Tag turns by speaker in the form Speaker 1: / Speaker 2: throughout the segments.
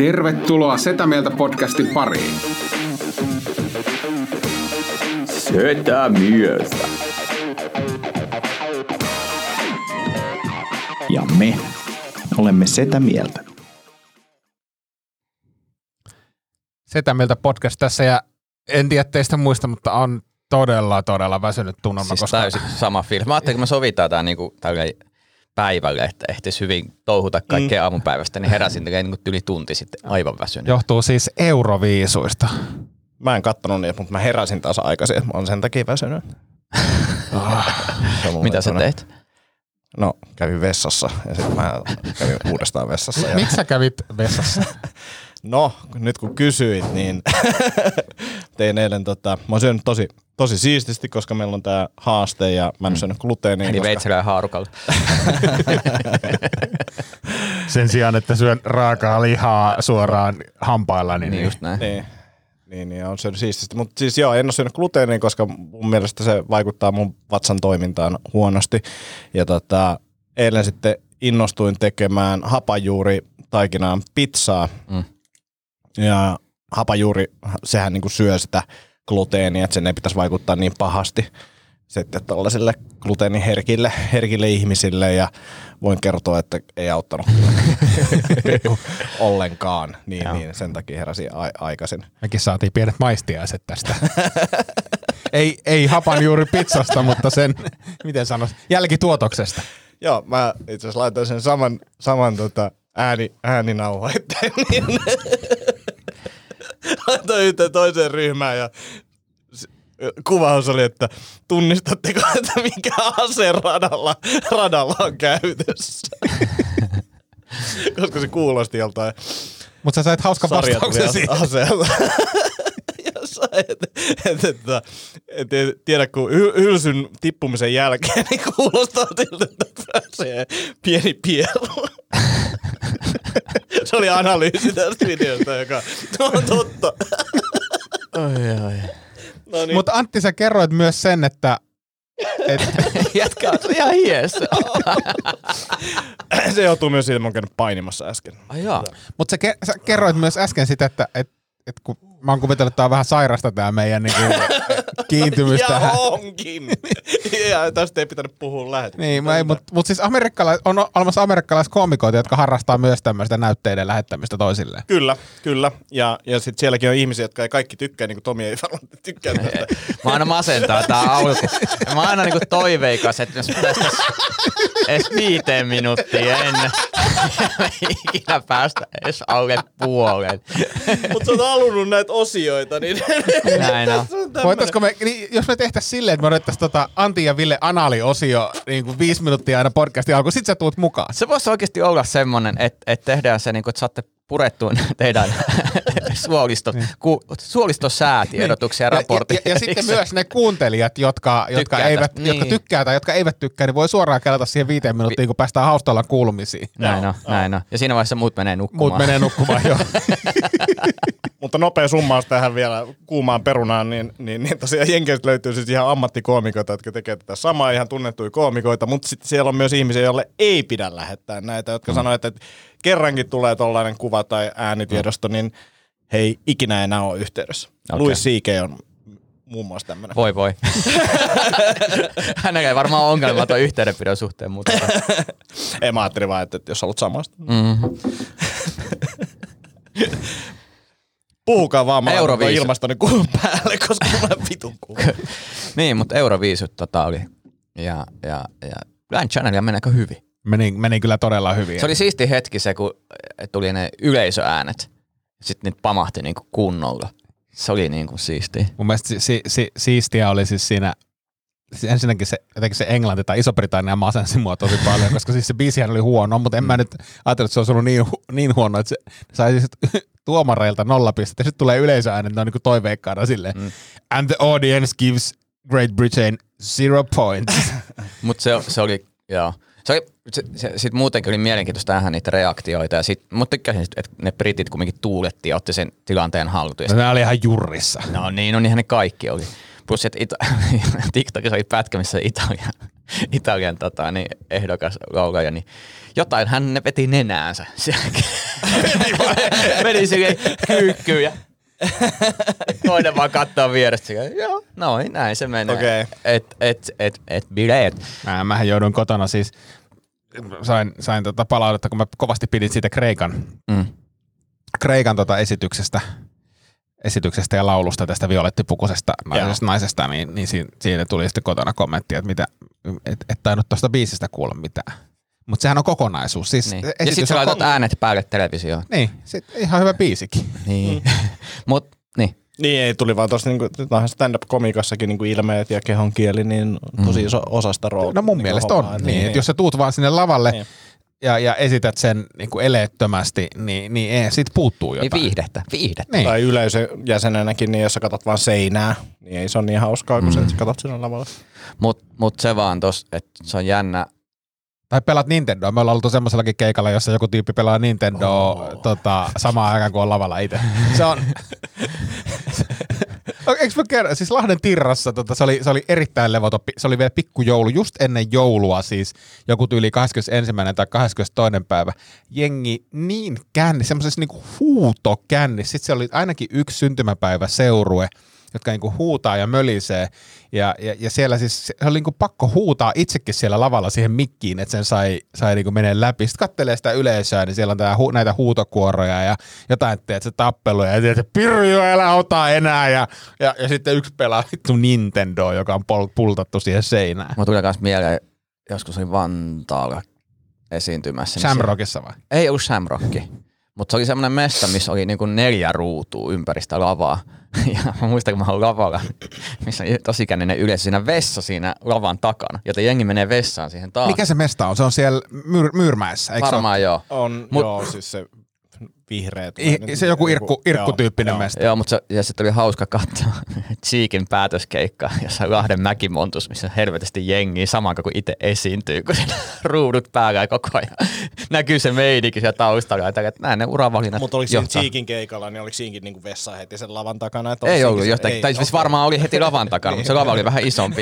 Speaker 1: Tervetuloa Setä Mieltä podcastin pariin.
Speaker 2: Setä Mieltä.
Speaker 3: Ja me olemme Setä Mieltä.
Speaker 4: Setä Mieltä podcast tässä ja en tiedä teistä muista, mutta on todella väsynyt tunnelma.
Speaker 2: Siis
Speaker 4: koska
Speaker 2: täysin sama fiilis. Mä ajattelin, kun me sovitaan tää niinku päivälle, että ehtis hyvin touhuta kaikkea aamupäivästä, niin heräsin niinku yli tunti sitten aivan väsynyt.
Speaker 4: johtuu siis Euroviisuista.
Speaker 5: Mä en kattonut niitä, mutta mä heräsin taas aikaisin, että mä oon sen takia väsynyt.
Speaker 2: Mitä sä teit?
Speaker 5: No, kävin vessassa ja sitten mä kävin uudestaan vessassa. Ja
Speaker 4: Miksi sä kävit vessassa?
Speaker 5: no, nyt kun kysyit, niin tein eilen mä oon syönyt tosi siististi, koska meillä on tää haaste ja mä en syönyt gluteenia.
Speaker 2: Eli veitsellä ja haarukalla.
Speaker 4: Sen sijaan, että syön raakaa lihaa suoraan hampailla.
Speaker 2: Niin just näin.
Speaker 5: Niin, on syönyt siististi. Mutta siis joo, en ole syönyt gluteenia, koska mun mielestä se vaikuttaa mun vatsan toimintaan huonosti. Ja eilen sitten innostuin tekemään hapanjuuritaikinaan pizzaa. Ja hapanjuuri, sehän niinku syö sitä gluteenia, että sen ei pitäisi vaikuttaa niin pahasti sitten tällaisille gluteeniherkille ihmisille, ja voin kertoa, että ei auttanut ollenkaan, niin sen takia heräsin aikaisin.
Speaker 4: Mekin saatiin pienet maistiaiset tästä. ei hapanjuuri pizzasta, mutta sen, miten sanois, jälkituotoksesta.
Speaker 5: Joo, mä itse asiassa laitoin sen saman ääninauhoitteen, niin laitoin yhteen toiseen ryhmään ja kuvaus oli, että tunnistatteko, että mikä ase radalla on käytössä? Koska se kuulosti joltain.
Speaker 4: Mutta sä sait hauskan vastauksen siitä.
Speaker 5: Aseelta. Et tiedä, kun hylsyn tippumisen jälkeen, niin kuulostaa siltä, että pääsee pieni pieru. Se oli analyysi tästä videosta, joka on totta.
Speaker 2: Oi.
Speaker 5: No niin.
Speaker 4: Mutta Antti, sä kerroit myös sen, että
Speaker 2: Jätkä on ihan hiessä.
Speaker 5: Se joutuu myös siitä, että mä oon käynyt painimassa äsken.
Speaker 2: Ai jaa.
Speaker 4: Mutta sä kerroit myös äsken sitä, että kun mä oon kuvitellut, että tää on vähän sairasta tää meidän niinku kiintymys
Speaker 5: ja
Speaker 4: tähän.
Speaker 5: onkin. Ja tästä ei pitänyt puhua lähetyksessä.
Speaker 4: Niin, mutta siis on olemassa amerikkalaiskoomikoita, jotka harrastaa myös tämmöistä näytteiden lähettämistä toisilleen.
Speaker 5: Kyllä. Ja sitten sielläkin on ihmisiä, jotka ei kaikki tykkää, niin kuin Tomi ei varmaan tykkää tästä.
Speaker 2: Mä aina masentaa tää alku. Mä oon aina niinku toiveikas, että jos päästäis edes 5 minuuttia ennen, me ei ikinä päästä edes alle puoleen.
Speaker 5: Mutta sä oot halunnut näitä osioita, niin
Speaker 2: Näin on.
Speaker 4: Voitaisko jos me tehtäisiin silleen, että me odottaisiin Antti ja Ville anali-osio niin kuin 5 minuuttia aina podcastin alkuun, sit sä tuut mukaan.
Speaker 2: Se voisi oikeasti olla semmonen, että tehdään se, niin kuin, että saatte purettua teidän suolistosäätiedotuksia ja raportit.
Speaker 4: Ja sitten myös ne kuuntelijat, jotka tykkää tai jotka eivät tykkää, niin voi suoraan kelata siihen 5 minuuttiin, kun päästään haustalla kuulumisiin.
Speaker 2: Näin on. Ja siinä vaiheessa muut menee nukkumaan.
Speaker 4: Joo.
Speaker 5: Mutta nopea summaus tähän vielä kuumaan perunaan, niin tosiaan Jenkeistä löytyy siis ihan ammattikoomikoita, jotka tekee tätä samaa, ihan tunnettuja koomikoita, mutta sitten siellä on myös ihmisiä, joille ei pidä lähettää näitä, jotka sanoo, että kerrankin tulee tollainen kuva tai äänitiedosto, niin he ei ikinä enää ole yhteydessä.
Speaker 2: Okay.
Speaker 5: Louis C.K. on muun muassa tämmöinen.
Speaker 2: Voi. Hänellä ei varmaan ole ongelmaa tuon yhteydenpidon suhteen, mutta
Speaker 5: Ei, mä ajattelin vaan, että jos haluat samasta. Puhukaa vaan, mä laitan ilmastoni kuun päälle, koska mä olen vitun kuun.
Speaker 2: Niin, mutta Euroviisut oli. Ja Grand Channelia meneekö hyvin?
Speaker 4: Meni kyllä todella hyvin.
Speaker 2: Se oli siisti hetki se, kun tuli ne yleisöäänet. Sitten niitä pamahti niinku kunnolla. Se oli niinku siistiä.
Speaker 4: Mun mielestä siistiä oli siis siinä, ensinnäkin se Englanti tai Iso-Britannia masensi mua tosi paljon, koska siis se biisihän oli huono, mutta en mä nyt ajatellut, että se olisi ollut niin huono, että se sai siis tuomareilta 0 pistettä, ja sitten tulee yleisöäänet, ne on niinku toiveikkaana silleen, and the audience gives Great Britain 0 points.
Speaker 2: Mutta se oli, joo. Sitten muutenkin oli mielenkiintoista nähdä niitä reaktioita, mutta tykkäsin, että ne britit kumminkin tuuletti ja otti sen tilanteen haltuun.
Speaker 4: No, ne oli ihan jurrissa.
Speaker 2: No niin, no niinhän ne kaikki oli. Plus, että TikTokissa oli pätkä, missä Italian ehdokas laulaja, niin jotain hän ne veti nenäänsä. Meni silleen kyykkyyn ja toinen vaan kattoo vierestä. Joo, noin, näin se menee.
Speaker 5: Okay.
Speaker 2: Bileet.
Speaker 4: Mähän joudun kotona siis, sain palautetta, kun mä kovasti pidin siitä Kreikan esityksestä ja laulusta tästä violettipukusesta naisesta, niin siinä tuli sitten kotona kommentti, että et tainnut tuosta biisistä kuulla mitään. Mutta sehän on kokonaisuus. Siis
Speaker 2: niin. Ja sitten sä laitat äänet päälle televisioon.
Speaker 4: Niin, ihan hyvä biisikin.
Speaker 2: Niin. Mut, niin.
Speaker 5: Niin, ei tuli vaan tuossa niinku, stand-up-komikassakin niinku ilmeet ja kehonkieli, niin tosi iso osasta roolia.
Speaker 4: No mun mielestä on. Niin, että jos sä tuut vaan sinne lavalle niin. ja esität sen niinku eleettömästi, niin sit puuttuu jotain.
Speaker 2: Niin viihdettä.
Speaker 5: Niin. Tai yleisöjäsenenäkin, niin jos sä katot vaan seinää, niin ei se ole niin hauskaa, kun sä katot sinne lavalle.
Speaker 2: Mut se vaan tossa, että se on jännä.
Speaker 4: Tai pelaat Nintendoa. Me ollaan oltu semmoisellakin keikalla, jossa joku tyyppi pelaa Nintendoa samaan aikaan kuin on lavalla itse. Se on... Eikö mä kerran? Siis Lahden Tirrassa se oli erittäin levoton. Se oli vielä pikkujoulu, just ennen joulua siis. Joku tyyli 21. tai 22. päivä. Jengi niin känni, semmoisessa niinku huutokänni. Sitten se oli ainakin yksi syntymäpäivä seurue, jotka niinku huutaa ja mölisee. Ja siellä siis se oli niinku pakko huutaa itsekin siellä lavalla siihen mikkiin, että sen sai niinku menee läpi. Sitten kattelee sitä yleisöä, niin siellä on näitä huutokuoroja ja jotain, että se tappeluja. Ja että Pirjo, älä ota enää. Ja sitten yksi pelaa vittu Nintendo, joka on pultattu siihen seinään.
Speaker 2: Mä tuli myös mieleen, joskus oli Vantaalla esiintymässä.
Speaker 4: Shamrockissa vai?
Speaker 2: Ei ollut Shamrocki. Mutta se oli semmoinen mesta, missä oli niinku 4 ruutua ympäristä lavaa. Ja mä muistan, kun mä olin lavalla, missä on tosi känninen yleisö siinä vessa siinä lavan takana, joten jengi menee vessaan siihen taas.
Speaker 4: Mikä se mesta on? Se on siellä Myyrmäessä, eikö
Speaker 2: varmaan
Speaker 4: se
Speaker 2: joo.
Speaker 5: Joo, siis se vihreä.
Speaker 4: Se joku irkkutyyppinen mesta.
Speaker 2: Joo, mutta sitten oli hauska katsoa Cheekin päätöskeikka, jossa Lahden Mäkimontus, missä on helvetisti jengiä samaan kuin itse esiintyy, kun siinä ruudut päällä ja koko ajan näkyy se meininki siellä taustalla. Että näin ne uravalinnat.
Speaker 5: Mutta oliko siinä Cheekin keikalla, niin oliko siinkin niinku vessa heti sen lavan takana? Että
Speaker 2: ei ollut jotain. Tai siis varmaan oli heti lavan takana, mutta se lava oli vähän isompi.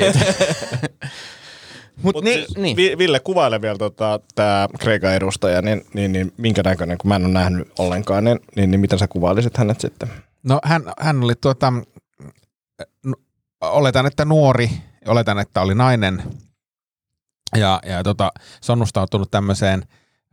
Speaker 5: Mut niin. Ville, kuvaile vielä tämä Kreikan edustaja, niin minkä näköinen, kun mä en ole nähnyt ollenkaan, niin miten sä kuvailisit hänet sitten?
Speaker 4: No hän oli oletan, että nuori, oletan, että oli nainen ja sonnustautunut tämmöiseen,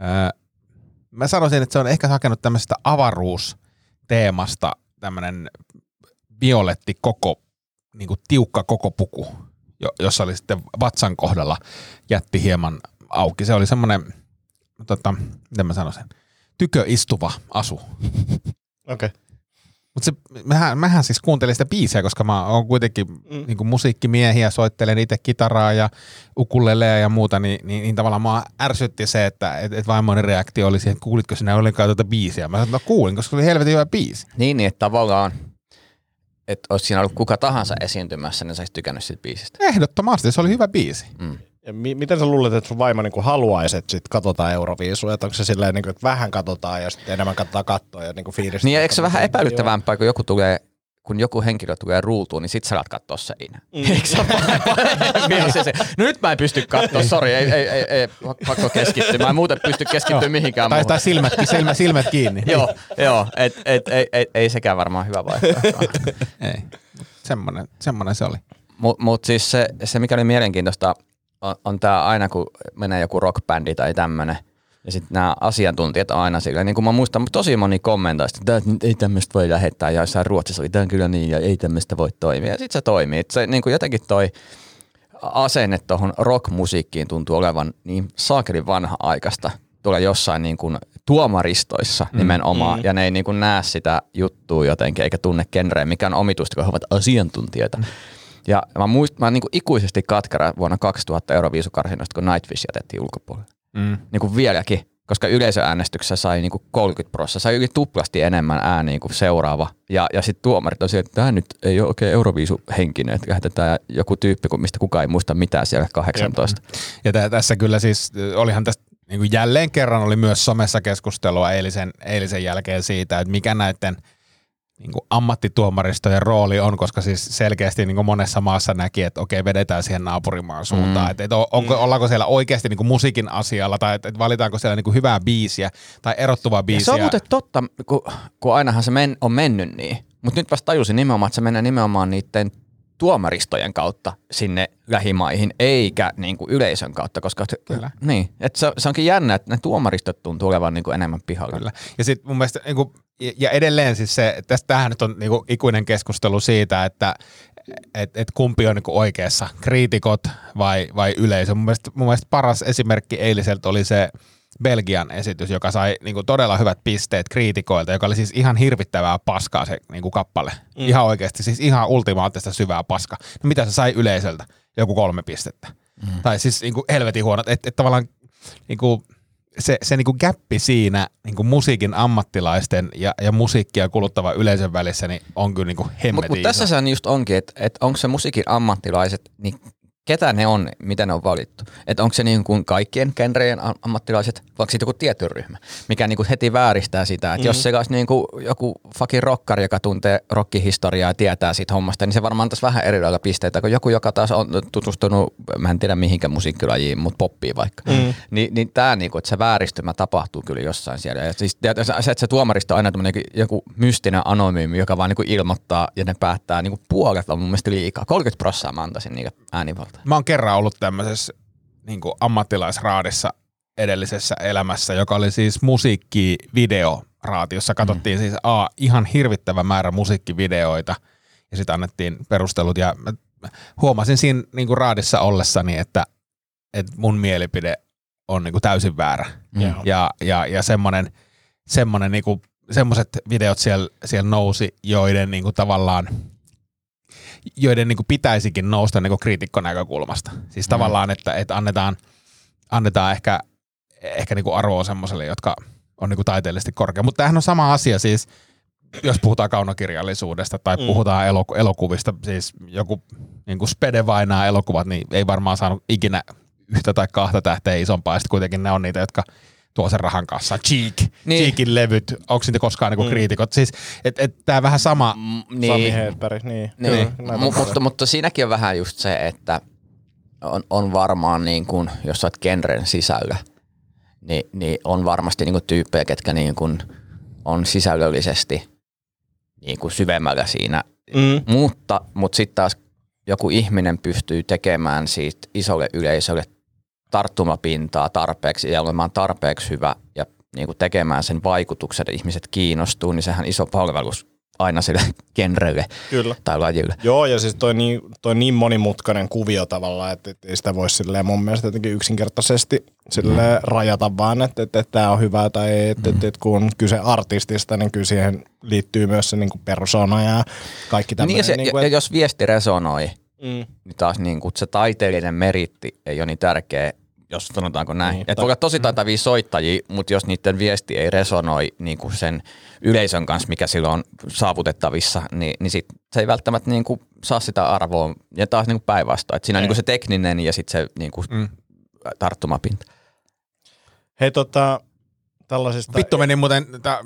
Speaker 4: mä sanoisin, että se on ehkä hakenut tämmöisestä avaruusteemasta tämmöinen violetti niinku tiukka koko puku, jossa oli sitten vatsan kohdalla jätti hieman auki. Se oli semmoinen, miten mä sanoisin, tyköistuva asu.
Speaker 5: Okei.
Speaker 4: Mutta mähän siis kuuntelin sitä biisiä, koska mä oon kuitenkin niinku musiikkimiehiä, soittelen itse kitaraa ja ukulelea ja muuta, niin tavallaan mua ärsytti se, että vaimoni reaktio oli siihen, että kuulitko sinä ollenkaan tuota biisiä. Mä sanoin, että kuulin, koska se oli helvetin hyvä biisi.
Speaker 2: Niin, että tavallaan että olisi siinä ollut kuka tahansa esiintymässä, niin sä olisit tykännyt siitä biisistä.
Speaker 4: Ehdottomasti, se oli hyvä biisi.
Speaker 5: Ja miten sä luulet, että sun vaimo niin haluaisi, että sit katsotaan Euroviisua? Että onko se silleen, että vähän katsotaan ja sitten enemmän katsoa ja fiilistä?
Speaker 2: Niin, eikö se vähän epäilyttävämpää, kun joku henkilö tulee ruutuun, niin sit sä alat katsoa seinää. Eikö se no nyt mä en pysty katsoa, sori, ei pakko keskittyä. Mä en muuten pysty keskittyä mihinkään muuhun.
Speaker 4: Tai silmät kiinni.
Speaker 2: Joo, ei sekään varmaan hyvä vaihtoehto.
Speaker 4: Ei, semmoinen se oli.
Speaker 2: Mut siis se, mikä oli mielenkiintoista, on tää aina, kun menee joku rockbändi tai tämmönen, ja sitten nämä asiantuntijat on aina sillä, niin kuin mä muistan, tosi moni kommentoi, että ei tämmöistä voi lähettää, ja jossain Ruotsissa oli, tämä on kyllä niin, ja ei tämmöistä voi toimia, ja sitten se toimii. Se niin kuin jotenkin toi asenne tuohon rockmusiikkiin tuntuu olevan niin saakelin vanha-aikaista, tuolla jossain niin kuin tuomaristoissa nimenomaan, ja ne ei niin kuin näe sitä juttua jotenkin, eikä tunne genreä, mikä on omituista, kun he ovat asiantuntijoita. Ja mä niin kuin ikuisesti katkera vuonna 2000 Euroviisukarsinnoista, kun Nightwish jätettiin ulkopuolelle. Niin kuin vieläkin, koska yleisöäänestyksessä sai niin kuin 30%, sai yli tuplasti enemmän ääniä kuin seuraava. Ja sitten tuomarit on että tämä nyt ei ole oikein Euroviisu-henkinen, että lähetetään joku tyyppi, mistä kukaan ei muista mitään siellä 18.
Speaker 4: Ja tässä kyllä siis, olihan tästä niin kuin jälleen kerran oli myös somessa keskustelua eilisen jälkeen siitä, että mikä näiden niin kuin ammattituomaristojen rooli on, koska siis selkeästi niin kuin monessa maassa näki, että okei, vedetään siihen naapurimaan suuntaan. Että ollaanko siellä oikeasti niin kuin musiikin asialla tai että valitaanko siellä niin kuin hyvää biisiä tai erottuvaa biisiä.
Speaker 2: Se on muuten totta, kun ainahan se on mennyt niin. Mutta nyt vasta tajusin nimenomaan, että se menee nimenomaan niiden tuomaristojen kautta sinne lähimaihin, eikä niin kuin yleisön kautta, koska niin, että se onkin jännä, että ne tuomaristot tuntuu olevan niin kuin enemmän pihalla.
Speaker 4: Kyllä. Ja sitten mun mielestä, niin kuin, ja edelleen siis se, tämähän nyt on niin kuin ikuinen keskustelu siitä, että kumpi on niin kuin oikeassa, kriitikot vai yleisö. Mun mielestä paras esimerkki eiliseltä oli se Belgian esitys, joka sai niinku todella hyvät pisteet kriitikoilta, joka oli siis ihan hirvittävää paskaa se niinku kappale. Ihan oikeasti, siis ihan ultimaattista syvää paskaa. No mitä se sai yleisöltä? Joku 3 pistettä. Tai siis niinku helvetin huonot. Että tavallaan niinku se niinku gäppi siinä niinku musiikin ammattilaisten ja musiikkia kuluttavan yleisön välissä niin on kyllä niinku hemmetin
Speaker 2: Mutta tässä se just onkin, että onko se musiikin ammattilaiset, niin ketä ne on, miten ne on valittu? Että onko se niin kuin kaikkien genrejen ammattilaiset, vaikka sitten joku tietty ryhmä, mikä niin kuin heti vääristää sitä. Että jos se olisi niin kuin joku fucking rockari, joka tuntee rockihistoriaa ja tietää siitä hommasta, niin se varmaan antaisi vähän eri lailla pisteitä kuin joku, joka taas on tutustunut, mä en tiedä mihinkä musiikkilajiin, mutta poppiin vaikka. Niin tämä, niin kuin, että se vääristymä tapahtuu kyllä jossain siellä. Ja siis se, että se tuomaristo on aina joku mystinen anonyymi, joka vaan niin kuin ilmoittaa ja ne päättää niin kuin puolet on mun mielestä liikaa. 30% mä antaisin niitä äänivaltaa.
Speaker 4: Mä oon kerran ollut tämmöisessä niin kuin ammattilaisraadissa edellisessä elämässä, joka oli siis musiikkivideoraati, jossa katsottiin siis ihan hirvittävä määrä musiikkivideoita ja sitten annettiin perustelut ja mä huomasin siinä niin kuin raadissa ollessani, että mun mielipide on niin kuin täysin väärä. Ja semmoinen niin kuin semmoiset videot siellä nousi, joiden niin kuin tavallaan joiden niin kuin pitäisikin nousta niin kuin kriitikkonäkökulmasta. Siis tavallaan, että annetaan ehkä niin kuin arvoa semmoiselle, jotka on niin kuin taiteellisesti korkea. Mutta tämähän on sama asia siis, jos puhutaan kaunokirjallisuudesta tai puhutaan elokuvista, siis joku niin kuin Spede Vainaa elokuvat, niin ei varmaan saanut ikinä 1 tai 2 tähteä isompaa, ja sitten kuitenkin ne on niitä, jotka tuo sen rahan kanssa. Cheekin levyt, onko niitä koskaan niinku kriitikot? Siis, tää vähän sama.
Speaker 5: Sami Hedberg, niin.
Speaker 2: Mutta siinäkin on vähän just se, että on varmaan niin kuin, jos sä oot genren sisällä, niin on varmasti niin kuin tyyppejä, ketkä niin kuin on sisällöllisesti niin kuin syvemmällä siinä. Mutta sitten taas joku ihminen pystyy tekemään siitä isolle yleisölle tarttumapintaa tarpeeksi ja olemaan tarpeeksi hyvä ja niin kuin tekemään sen vaikutuksen, että ihmiset kiinnostuu, niin sehän iso palvelus aina sille genrelle tai lajille.
Speaker 5: Joo, ja siis toi niin monimutkainen kuvio tavallaan, että ei sitä voi silleen mun mielestä jotenkin yksinkertaisesti silleen rajata vaan, että tämä on hyvä tai ei, että kun on kyse artistista, niin kyllä siihen liittyy myös se niin kuin persona ja kaikki tämmöinen.
Speaker 2: Niin, ja jos viesti resonoi, niin taas niin kuin se taiteellinen meritti ei ole niin tärkeä, jos sanotaanko näin. Niin, että voi olla tosi taitavia soittajia, mutta jos niiden viesti ei resonoi niin kuin sen yleisön kanssa, mikä silloin on saavutettavissa, niin sit se ei välttämättä niin kuin saa sitä arvoa. Ja taas niin kuin päinvastoin. Että siinä on niin kuin se tekninen ja sitten se niin kuin tarttumapinta.
Speaker 5: Hei tällaisista...
Speaker 4: Vittu meni muuten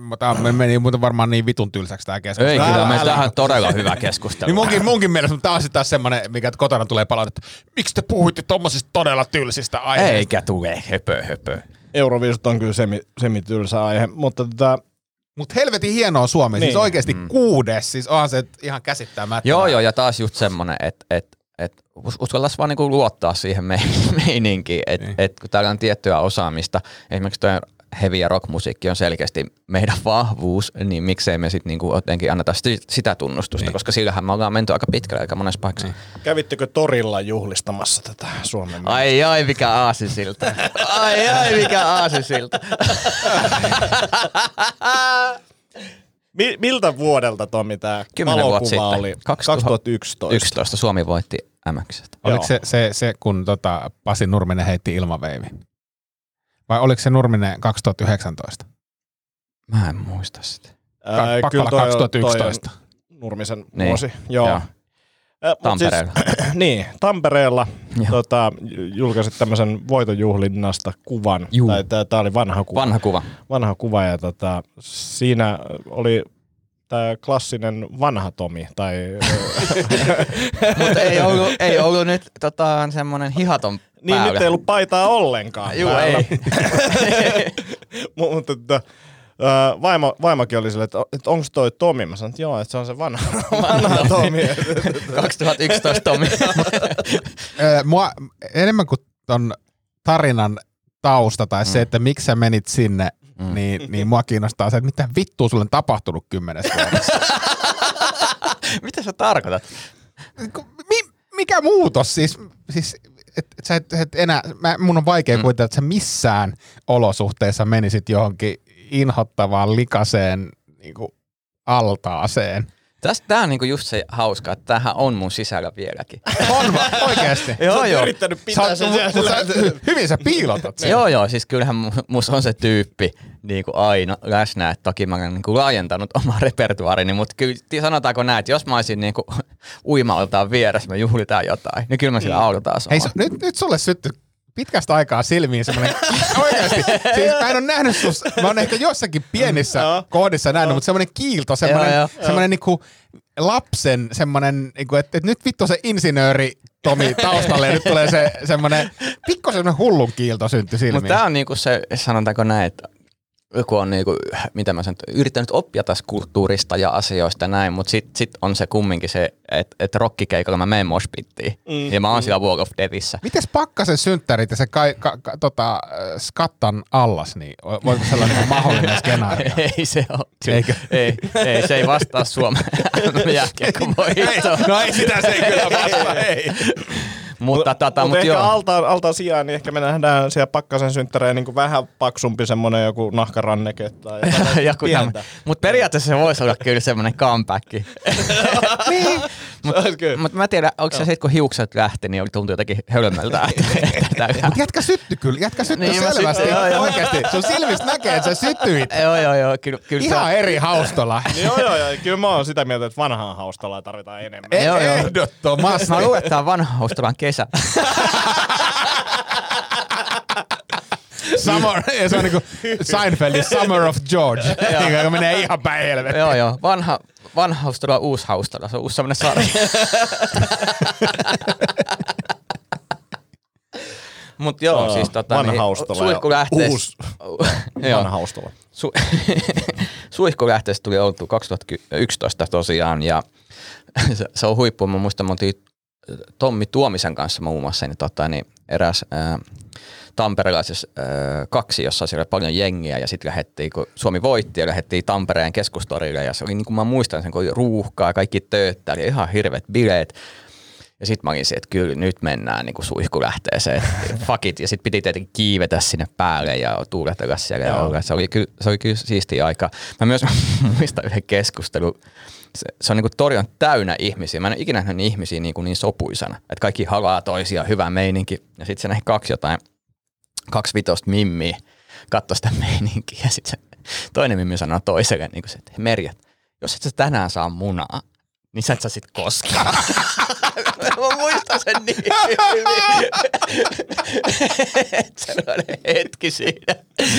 Speaker 4: varmaan niin vitun tylsäksi tää keskustelu.
Speaker 2: Ei, kyllä me tähän todella hyvä keskustelu.
Speaker 4: Niin munkin mielestä, mutta tää on sitten taas semmonen, mikä kotona tulee palautetta, että miksi te puhuitte tommosista todella tylsistä aiheista?
Speaker 2: Eikä tule höpö.
Speaker 5: Euroviisut on kyllä semitylsä aihe, mutta
Speaker 4: Mut helvetin hienoa Suomi, niin. Siis oikeesti 6, siis onhan se ihan käsittämättä.
Speaker 2: Joo, ja taas just semmonen, että uskaltais vaan niinku luottaa siihen meininkiin, että kun täällä on tiettyä osaamista, esimerkiksi tuo heavy- ja rock-musiikki on selkeästi meidän vahvuus, niin miksei me sitten niinku jotenkin anneta sitä tunnustusta, koska sillähän me ollaan menty aika pitkälle aika monessa paikassa.
Speaker 5: Kävittekö torilla juhlistamassa tätä Suomen?
Speaker 2: Ai, mikä aasisilta. Ai, mikä aasisilta.
Speaker 5: Miltä vuodelta Tomi tää
Speaker 2: 10 vuotta sitten
Speaker 5: oli? 2011.
Speaker 2: 11 Suomi voitti MX:stä.
Speaker 4: Oliko se kun Pasi Nurminen heitti ilmaveivin? Vai oliko se Nurminen 2019?
Speaker 2: Mä en muista sitä.
Speaker 4: Pakko olla 2011.
Speaker 5: Nurmisen vuosi. Joo.
Speaker 2: Tampereella.
Speaker 5: Niin, Tampereella julkaisit tämmöisen voitonjuhlinnasta kuvan. Tämä oli vanha kuva.
Speaker 2: Vanha kuva.
Speaker 5: Vanha kuva ja siinä oli tämä klassinen vanha Tomi. Tai,
Speaker 2: Mutta ei ollut nyt semmoinen hihaton
Speaker 5: niin
Speaker 2: päällä.
Speaker 5: nyt ei ollut paitaa ollenkaan.
Speaker 2: Joo, ei.
Speaker 5: Mutta vaimokin oli silleen, että onko toi Tomi? Mä sanoin, että joo, että se on se vanha Tomi.
Speaker 2: 2011 Tomi.
Speaker 4: Mua enemmän kuin ton tarinan tausta tai se, että miksi sä menit sinne, niin mua kiinnostaa se, että mitä vittua sulle on tapahtunut 10 vuodessa.
Speaker 2: Mitä sä tarkoitat?
Speaker 4: Mikä muutos? Siis että sä et enää, mun on vaikea kuvitella, että sä missään olosuhteessa menisit johonkin inhottavaan likaseen niinku altaaseen.
Speaker 2: Tää on niinku just se hauska, että tämähän on mun sisällä vieläkin.
Speaker 4: On oikeesti.
Speaker 2: Joo.
Speaker 5: Yrittänyt pitää sen
Speaker 4: hyvin sä piilotat sen.
Speaker 2: Joo, siis kyllähän musta on se tyyppi niinku aina läsnä, että toki mä olen niinku laajentanut omaa repertuaarini, mutta kyllä sanotaanko näin, että jos mä olisin niinku uima-altaan vieressä, me juhlitaan jotain, niin kyllä mä sillä altaas
Speaker 4: Hei,
Speaker 2: oon.
Speaker 4: nyt sulle syttyi pitkästä aikaa silmiin semmoinen, oikeasti, siis mä en ole nähnyt sus, mä oon ehkä jossakin pienissä kohdissa nähnyt, mutta semmoinen kiilto, semmoinen niinku lapsen semmoinen, niinku, että nyt vittu se insinööri Tomi taustalle ja nyt tulee se semmoinen pikkuisen semmoinen hullun kiilto syntyi silmiin.
Speaker 2: Mutta tää on niinku se, sanotaanko näin, että joku on niinku, mitä mä sanon, yrittänyt oppia tästä kulttuurista ja asioista näin, mutta sit on se kumminkin se, että rockikeikalla mä menen moshpittiin ja mä oon siellä Walk of Deathissä.
Speaker 4: Mites Pakkasen synttärit ja se skattan allas, niin voiko sellainen mahdollinen skenaario?
Speaker 2: Ei se ole.
Speaker 4: Eikö?
Speaker 2: Ei, se ei vastaa Suomen jääkiekkovoittoon.
Speaker 4: No ei sitä se ei kyllä vastaa, ei.
Speaker 2: Mutta
Speaker 5: ehkä
Speaker 2: joo.
Speaker 5: altaan sijaan, niin ehkä me nähdään siellä Pakkasen synttäreen niin vähän paksumpi semmoinen joku nahkaranneke tai
Speaker 2: Joku
Speaker 5: pientä.
Speaker 2: mutta periaatteessa se voisi olla kyllä semmoinen comeback.
Speaker 5: Niin.
Speaker 2: Mutta mä tiedän, onko se sitten kun hiukset lähti, niin tuntui jotenkin hölmöltä.
Speaker 4: Mutta jätkä syttyi
Speaker 2: Niin, mä
Speaker 4: selvästi.
Speaker 2: syttyin, joo.
Speaker 4: Oikeasti, sun silmistä näkee, että sä syttyit.
Speaker 2: Joo, kyllä
Speaker 4: Ihan
Speaker 2: se,
Speaker 4: eri haustolla.
Speaker 5: Joo, kyllä mä oon sitä mieltä, että vanhaa haustalla tarvitaan enemmän.
Speaker 2: Joo.
Speaker 4: Ehdottomasti.
Speaker 2: mä luulen, että tää on vanha haustavan kesä.
Speaker 4: Summer, ja se on niinku Seinfeldin Summer of George, joka menee ihan päin helvettiin.
Speaker 2: Joo, vanha haustala, uusi haustala. Se on uusi semmoinen sarja. Mut joo, siis
Speaker 5: vanha haustala
Speaker 2: suihkulähteessä.
Speaker 5: Vanha haustala.
Speaker 2: Suihkulähteessä tuli oltu 2011 tosiaan ja se on huippu. Mä muistan, me oltiin Tommi Tuomisen kanssa muun muassa niin eräs tamperelaisessa kaksi, jossa siellä oli paljon jengiä ja sitten lähdettiin, kun Suomi voitti ja lähdettiin Tampereen keskustorille ja se oli niin kuin mä muistan sen, kun oli ruuhkaa ja kaikki tööttää, oli ihan hirveät bileet. Ja sitten mä olin se, että kyllä nyt mennään niin kuin suihkulähteeseen, fuck it. Ja sitten piti tietenkin kiivetä sinne päälle ja tuuletella siellä ja olla. Se oli kyllä siistiä aikaa. Mä myös muistan yhden keskustelun. Se on niin kuin tori on täynnä ihmisiä. Mä en ole ikinä nähnyt ihmisiä niin sopuisana. Että kaikki halaa toisia, hyvä meininki. Ja sitten se näin kaksi vitosta mimmiä katsoi sitä meininkiä. Ja sitten se toinen mimmi sanoo toiselle, niin kuin se, että Merja, jos et sä tänään saa munaa, niin sä et saa sit koskaan. Mä muistan sen niin hyvin. Sellainen hetki siinä.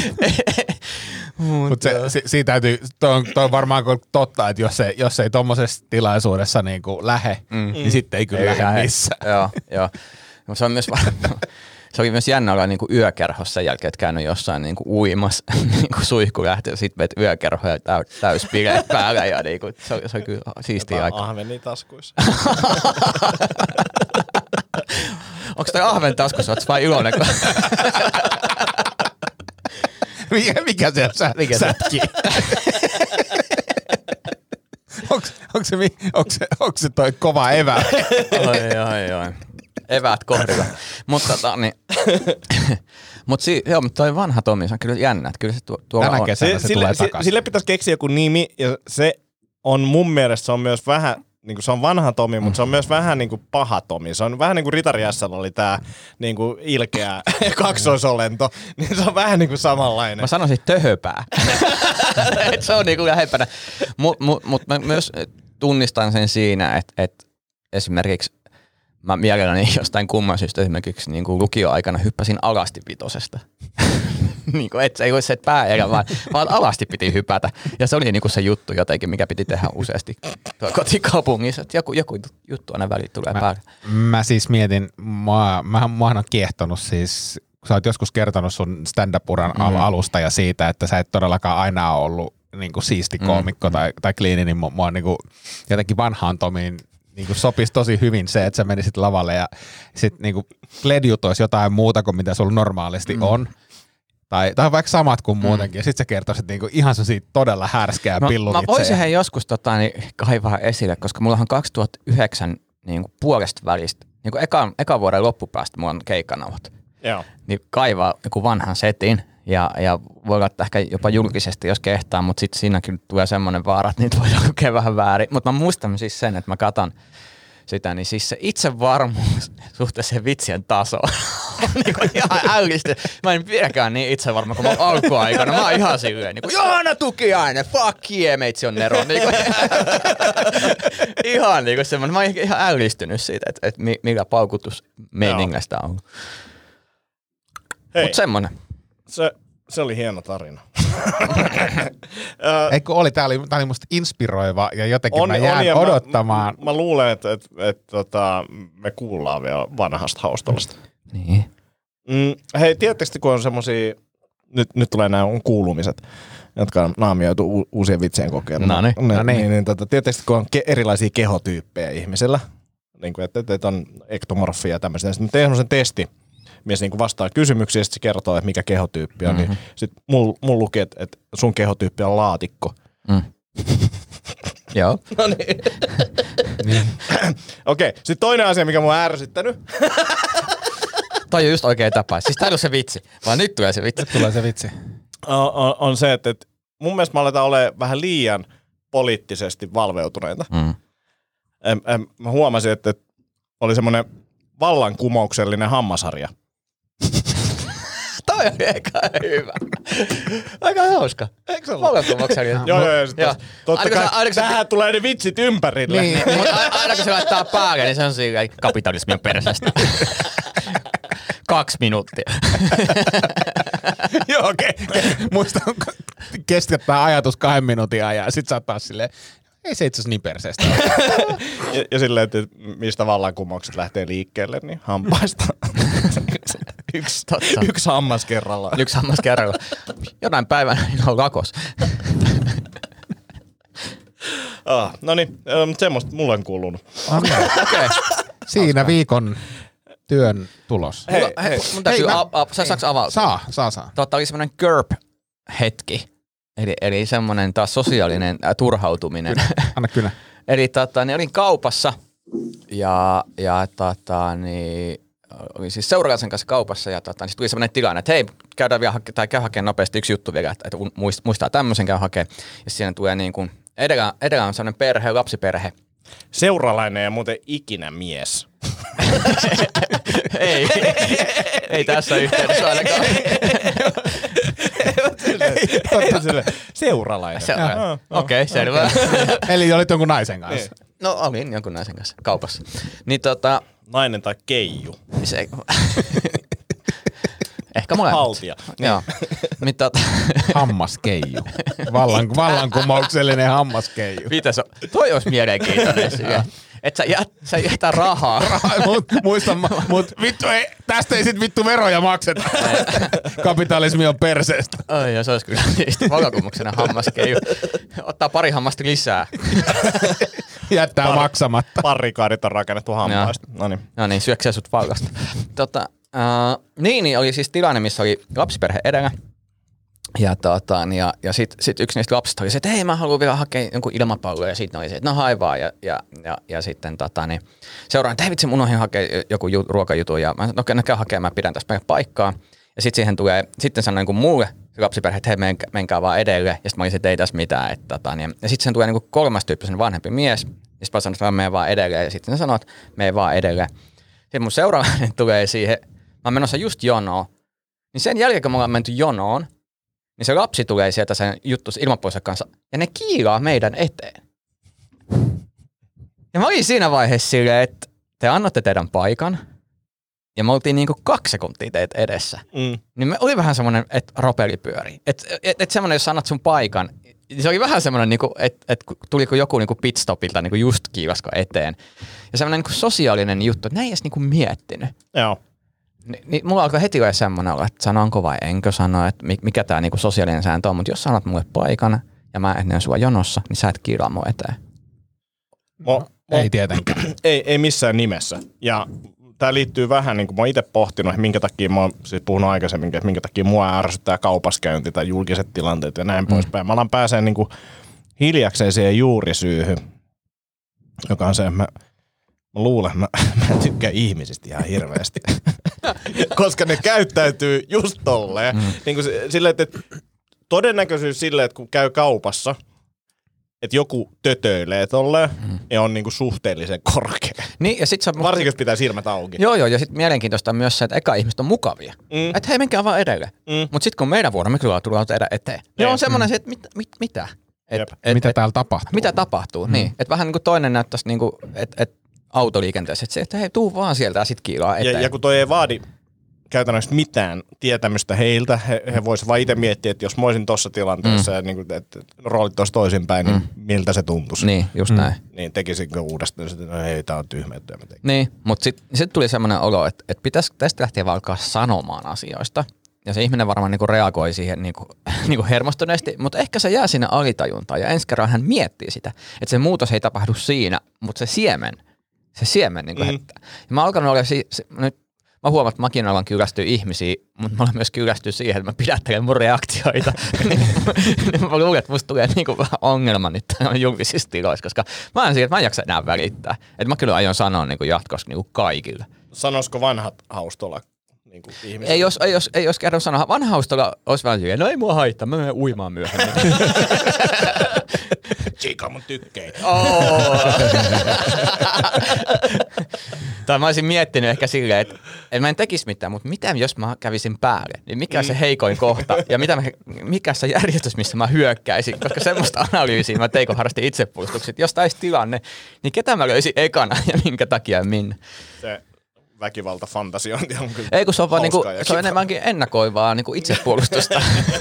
Speaker 4: Mutta siitä täytyy, toi on varmaan totta, että jos ei tommosessa tilaisuudessa niinku lähe, niin sitten ei kyllä lähe missään.
Speaker 2: Joo. Se oli myös jännä olla niinku yökerhossa sen jälkeen, että käynyt jossain niinku uimassa niinku suihkulähtö ja sitten meet yökerhoon ja täys bileet päällä ja niinku, se oli kyllä siistiä aika.
Speaker 5: Ahveni taskuissa.
Speaker 2: Onko toi ahven taskussa, ootko vai iloinen?
Speaker 4: Mikä se sätki? Onko se toi kova evä?
Speaker 2: Oi. Eväät kohdilla. Mutta toi vanha Tomi, se on kyllä jännä. Kyllä se tuolla
Speaker 4: tänä
Speaker 2: on.
Speaker 4: kesänä se tulee takaisin.
Speaker 5: Sille pitäisi keksiä joku nimi ja se on mun mielestä se on myös vähän niin kuin se on vanha Tomi, mutta se on myös vähän niin kuin paha Tomi. Se on vähän niin kuin Ritari Jässällä oli tää niin kuin ilkeä kaksoisolento, niin se on vähän niin kuin samanlainen.
Speaker 2: Mä sanoisin töhöpää. Se on niin kuin lähempänä. Mutta mä myös tunnistan sen siinä, että esimerkiksi mä mielelläni jostain kumman syystä esimerkiksi niin kuin lukioaikana hyppäsin alasti vitosesta. niinku, et se ei olisi se pääerä, vaan alasti piti hypätä. Ja se oli niinku se juttu jotenkin, mikä piti tehdä useasti kotikaupungissa. Että joku juttu aina väliin tulee päälle.
Speaker 4: Mä siis mietin, mä on kiehtonut siis, kun sä oot joskus kertonut sun stand-up-uran alusta ja siitä, että sä et todellakaan aina ole ollut niinku siisti koomikko tai kliini, niin mua niinku jotenkin vanhaan Tomiin niinku sopisi tosi hyvin se, että sä menisit lavalle ja sit niinku ledjutoisi jotain muuta kuin mitä sulla normaalisti on. Tai vaikka samat kuin muutenkin, ja sit sä kertoisit niinku ihan siitä todella härskää pilluvitsejä.
Speaker 2: Mä voisin joskus kaivaa esille, koska mulla on 2009 niinku puolesta välistä, niinku ekan vuoden loppupäästä mulla on keikkanauhat.
Speaker 5: Joo.
Speaker 2: Niin kaivaa joku vanhan setin ja voi olla, että ehkä jopa julkisesti, jos kehtaa, mutta sitten siinä kyllä tulee semmoinen vaara, että niitä voidaan lukea vähän väärin. Mutta mä muistan siis sen, että mä katon sitä, niin siis se itsevarmuus suhteessa sen vitsien tasoon on niin ihan ällistä. Mä en vieläkään niin itsevarma kuin mä alkuaikana. Mä oon ihan silleen, niin Johanna Tukiainen, fuck yeah, meitsi on Nero. Niin ihan niin semmoinen, mä oon ihan ällistynyt siitä, että mikä paukutus meiningestä on. Mutta semmoinen.
Speaker 5: Se oli hieno tarina.
Speaker 4: Eikö oli? Tää oli musta inspiroiva ja jotenkin mä jään odottamaan.
Speaker 5: Mä luulen, että me kuullaan vielä vanhasta haustolasta.
Speaker 2: Niin.
Speaker 5: Hei, tietysti kun on semmosia, nyt tulee nämä kuulumiset, jotka on naamioitu uusien vitsien kokeilla. Niin, tietysti kun on erilaisia kehotyyppejä ihmisillä, niin kuin, että on ektomorfia ja tämmöistä, niin tehdään semmoisen testi, mies niin vastaa kysymyksiä ja sitten se kertoo, että mikä kehotyyppi on. Niin sitten mulla luki, että sun kehotyyppi on laatikko.
Speaker 2: Joo.
Speaker 5: No niin. Okei, sitten toinen asia, mikä mua on ärsyttänyt.
Speaker 2: Toi on just oikea tapa. Siis tää ei ole se vitsi, vaan nyt tulee se vitsi.
Speaker 5: On se, että mun mielestä mä aletaan olemaan vähän liian poliittisesti valveutuneita. Mä huomasin, että oli semmoinen vallankumouksellinen hammasharja.
Speaker 2: Toi on aika hyvä. Aika hauska. Eikö se ole? Vallankumouksellinen.
Speaker 5: Joo. Totta kai tähän tulee ne vitsit ympärille.
Speaker 2: Niin, mutta aina kun se laittaa päälle, niin se on silleen kapitalismin persestä. 2 minuuttia.
Speaker 4: Joo, muista kestää ajatus 2 minuutin ajan ja sit sä oot taas silleen, ei se itse asiassa niin perseestä.
Speaker 5: ja silleen, että mistä vallankumoukset lähtee liikkeelle, niin hampaista. Yksi hammas kerrallaan.
Speaker 2: Yksi hammas kerrallaan. Jonain päivänä on lakos.
Speaker 5: No niin, semmoista mulle on kuulunut.
Speaker 2: Okay.
Speaker 4: Siinä viikon työn tulos.
Speaker 2: Hei, mun täytyy saaks avautua?
Speaker 4: Saa.
Speaker 2: Oli semmoinen GURP-hetki. Eli semmoinen taas sosiaalinen turhautuminen.
Speaker 4: Anna kyllä.
Speaker 2: Eli olin kaupassa ja olin siis seuralaisen kanssa kaupassa ja niin tuli semmoinen tilanne, että hei, käy hakemaan nopeasti yksi juttu vielä, että muistaa tämmöisen käy hakemaan. Ja siinä tulee niin kuin, edellä on semmoinen perhe, lapsiperhe.
Speaker 5: Seuralainen ja muuten ikinä mies.
Speaker 2: ei tässä yhteydessä ainakaan.
Speaker 5: Seuralainen.
Speaker 2: Okei, selvä.
Speaker 4: Eli olit jonkun naisen kanssa.
Speaker 2: No olin jonkun naisen kanssa kaupassa. Niin
Speaker 5: nainen tai keiju.
Speaker 2: Se, ehkä molemmat.
Speaker 5: Haltia.
Speaker 2: Joo. Niin
Speaker 4: hammaskeiju. Vallankumouksellinen hammaskeiju.
Speaker 2: Mitäs on? Toi olisi mielenkiintoinen syy. Että sä jätä rahaa.
Speaker 4: Muista, vittu ei, tästä ei sit vittu veroja makseta. Kapitalismi on perseestä.
Speaker 2: Ai, se olisi kyllä niistä vallankumouksena hammaskeiju. Ottaa pari hammasta lisää.
Speaker 4: Jättää maksamatta.
Speaker 5: Parikaadit on rakennettu hammaista.
Speaker 2: No niin, syöksee sut valkasta. Niin oli siis tilanne, missä oli lapsiperhe edellä. Ja sit yksi niistä lapsista oli se, että hei, mä haluan vielä hakea jonkun ilmapallon. Ja sitten oli se, että no hae vaan. Ja sitten seuraan, että hei vitsi, mun ohin hakea joku ruokajutun. Ja mä okei, käy hakemaan, mä pidän tässä meidän paikkaa. Ja sitten sanoi niin kuin mulle lapsiperhe, että hei, menkää vaan edelle. Ja sitten mä olisin, että ei tässä mitään. Ja sitten sen tulee niin kuin 3. tyyppisen vanhempi mies. Ja sitten mä sanoin, että mene vaan edelle. Ja sitten ne sanoo, että mene vaan edelle. Sitten mun seuraavainen tulee siihen, mä oon menossa just jonoon. Niin sen jälkeen, kun me ollaan menty jonoon, niin se lapsi tulee sieltä sen juttus ilmapuolisen kanssa, ja ne kiilaa meidän eteen. Ja mä olin siinä vaiheessa silleen, että te annatte teidän paikan, ja me oltiin niinku 2 sekuntia teitä edessä, niin me oli vähän semmoinen, että ropeli pyörii. Että semmoinen, jos sanot sun paikan, se oli vähän semmoinen, niinku, että tuliko joku niinku pitstopilta niinku just kiivasko eteen. Ja semmoinen niinku sosiaalinen juttu, että näin ei edes niinku miettinyt.
Speaker 5: Joo.
Speaker 2: Niin mulla alkoi heti olla semmoinen olla, että sanonko vai enkö sano, että mikä tää niinku sosiaalinen sääntö on. Mutta jos sanot mulle paikan ja mä ennen sua jonossa, niin sä et kiilaa mua eteen.
Speaker 4: Ei tietenkään.
Speaker 5: Ei missään nimessä. Ja tää liittyy vähän, niin kuin mä oon itse pohtinut, että minkä takia mä oon siis puhunut aikaisemmin, että minkä takia mua ärsyttää kaupaskäynti tai julkiset tilanteet ja näin poispäin. Mä alan pääseen niin kuin hiljakseen siihen juurisyyhyn, joka on se, että mä luulen, että mä tykkään ihmisistä ihan hirveästi. Koska ne käyttäytyy just tolleen. Niin kuin silleen, että todennäköisyys silleen, että kun käy kaupassa, että joku tötöilee tolleen, ja on niinku suhteellisen korkea.
Speaker 2: Niin, ja sit
Speaker 5: varsinkin, jos pitää silmät auki.
Speaker 2: Joo, ja sitten mielenkiintoista on myös se, että eka ihmiset on mukavia. Että hei, menkää vaan edelle. Mutta sitten kun meidän vuoro, me kyllä tullaan eteen. Niin on semmoinen se, että mitä?
Speaker 4: Mitä täällä tapahtuu?
Speaker 2: Mitä tapahtuu, niin. Että vähän niin kuin toinen näyttäisi, niin että autoliikenteessä, että hei, tuu vaan sieltä ja sit kiilaa eteen.
Speaker 5: Ja kun toi ei vaadi käytännössä mitään tietämystä heiltä, he voisivat vaan itse miettiä, että jos mä olisin tuossa tilanteessa ja niin kuin, että roolit olisi toisinpäin, niin miltä se tuntuisi.
Speaker 2: Niin, just näin.
Speaker 5: Niin tekisinkö uudestaan, että no hei, tää on tyhmä, että mä tekin.
Speaker 2: Niin, mutta sitten tuli semmoinen olo, että pitäisi tästä lähteä vaan alkaa sanomaan asioista. Ja se ihminen varmaan niinku reagoi siihen niinku hermostuneesti, mutta ehkä se jää sinne alitajuntaan ja ensi kerran hän miettii sitä, että se muutos ei tapahdu siinä, mutta se siemen niinku hettää. Ja mä oon alkanut olla nyt mä huomaan, että mäkin alan kyllästyä ihmisiä, mutta mä olen myös kyllästyä siihen, että mä pidättelen mun reaktioita. niin mä luulen, että musta tulee niinku vähän ongelma nyt julkisissa tiloissa, koska mä en jaksa enää välittää. Että mä kyllä aion sanoa niinku jatkossa niinku kaikille.
Speaker 5: Sanoisiko vanhat haustolla niinku ihmiset?
Speaker 2: Ei jos kerran sanoa, vanha haustolla olisi vähän silleen, no ei mua haittaa, mä menen uimaan myöhemmin.
Speaker 5: Chica mun tykkei.
Speaker 2: Tai mä olisin miettinyt ehkä silleen, että mä en tekisi mitään, mutta mitä jos mä kävisin päälle? Niin mikä on se heikoin kohta ja mikä se järjestys, missä mä hyökkäisin? Koska semmoista analyysiä mä tein, kun harrastin itsepuolustukset. Jos taisi tilanne, niin ketä mä löysin ekana ja minkä takia ja minne?
Speaker 5: Se väkivaltafantasiointi on kyllä
Speaker 2: ei, kun se on, vaan niinku, se on enemmänkin ennakoivaa niinku itsepuolustusta.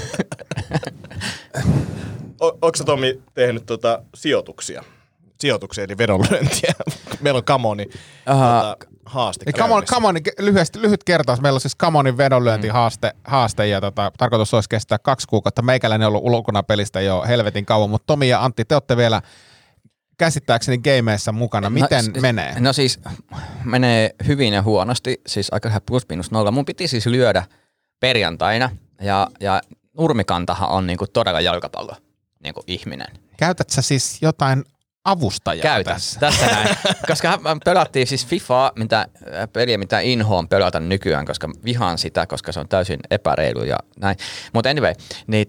Speaker 5: Onko sä, Tomi, tehnyt sijoituksia? Sijoituksia eli vedonlyöntiä. Meillä on Kamoni haaste käynnissä.
Speaker 4: Kamoni, lyhyt kertaus. Meillä on siis Kamonin vedonlyöntihaaste ja tarkoitus olisi kestää 2 kuukautta. Meikäläinen on ollut ulkona pelistä jo helvetin kauan, mutta Tomi ja Antti, te olette vielä käsittääkseni gameissa mukana. Miten menee?
Speaker 2: No siis menee hyvin ja huonosti, siis aika +/0. Mun piti siis lyödä perjantaina ja nurmikantahan on niinku todella jalkapallo niinku ihminen.
Speaker 4: Käytät sä siis jotain avustajaa
Speaker 2: tässä näin. Koska pelattiin siis FIFAa, peliä mitä inhoon pelata nykyään, koska vihaan sitä, koska se on täysin epäreilu ja näin. Mutta anyway, niin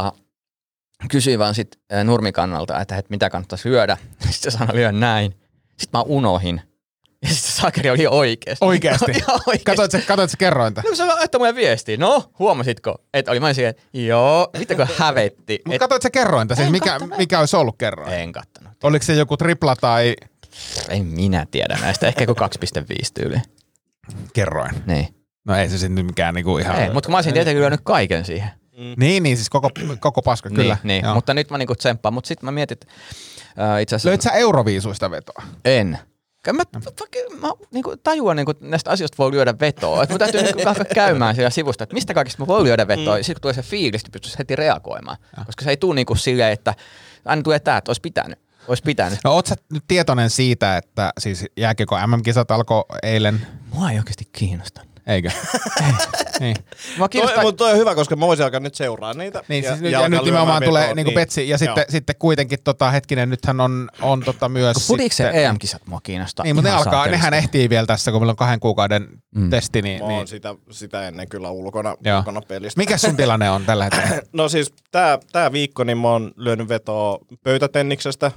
Speaker 2: kysyin vaan sit nurmikannalta, että mitä kannattaisi lyödä. Sitten se sanoi lyö näin. Sitten mä unohin. Ja sitten Sakari oli oikeasti.
Speaker 4: Oikeasti? Katoit sä kerrointa?
Speaker 2: No se laittoi mulle viestiä. No, huomasitko? Että oli mä siihen, joo, mitäkö hävetti.
Speaker 4: Mutta katoit sä kerrointa? Siis mikä olisi ollut kerroin?
Speaker 2: En kattonut.
Speaker 4: Oliko se joku tripla tai...
Speaker 2: En minä tiedä näistä. Ehkä joku 2,5 tyyli.
Speaker 4: Kerroin.
Speaker 2: Niin.
Speaker 4: No ei se sitten nyt mikään niinku ihan...
Speaker 2: Ei, mutta kun mä olisin tietenkin lyönyt kaiken siihen.
Speaker 4: Niin, siis koko paska, kyllä.
Speaker 2: Niin. Mutta nyt mä niinku tsemppaan. Mutta sitten mä mietin, itse asiassa...
Speaker 4: Löit sä Euroviisuista vetoa?
Speaker 2: En. Mä niinku tajuan, niinku, näistä asioista voi lyödä vetoa. Mun täytyy niinku käymään siellä sivusta, että mistä kaikista mä voin lyödä vetoa. Ja sitten kun tulee se fiilis, niin pystyisi heti reagoimaan. Koska se ei tule niinku silleen, että aina tulee tää, että olisi pitänyt.
Speaker 4: No oot sä nyt tietoinen siitä, että siis jääkiekko MM-kisat alkoi eilen?
Speaker 2: Mua ei oikeasti kiinnostanut.
Speaker 4: Eikö? Ei.
Speaker 5: Mutta toi on hyvä, koska mä voisin alkaa nyt seuraa niitä.
Speaker 4: Niin, siis nyt nimenomaan tulee niinku petsi. Ja sitten kuitenkin hetkinen, nythän on myös...
Speaker 2: Pudiiko se EM-kisat mua kiinnostaa?
Speaker 4: Niin, mutta nehän ehtii vielä tässä, kun meillä on 2 kuukauden testi.
Speaker 5: Mä oon sitä ennen kyllä ulkona pelistä.
Speaker 4: Mikä sun tilanne on tällä hetkellä?
Speaker 5: No siis tää viikko niin mä oon lyönyt vetoa pöytätenniksestä.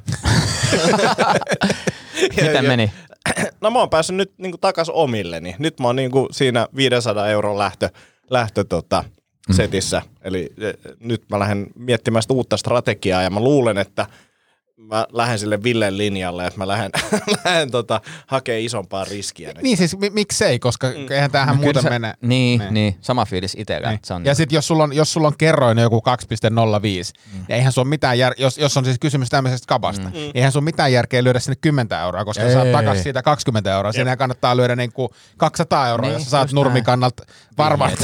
Speaker 2: Miten meni?
Speaker 5: No mä oon päässyt nyt niinku takas omilleni. Nyt mä oon niinku siinä 500 € lähtö setissä. Eli nyt mä lähden miettimään sitä uutta strategiaa ja mä luulen, että mä lähden sille Villen linjalle, että mä lähden hakemaan isompaa riskiä.
Speaker 4: Niin siis miksei, koska eihän tämähän muuten mene.
Speaker 2: Niin, sama fiilis itsellä.
Speaker 4: Niin.
Speaker 2: Se on
Speaker 4: ja sitten jos sulla on kerroin joku 2,05, niin eihän sun mitään jos on siis kysymys tämmöisestä kabasta, niin eihän sun mitään järkeä lyödä sinne 10 euroa, koska sä saat takaisin siitä 20 euroa. Siinä kannattaa lyödä niinku 200 euroa, jos sä saat nurmikannalta varmaan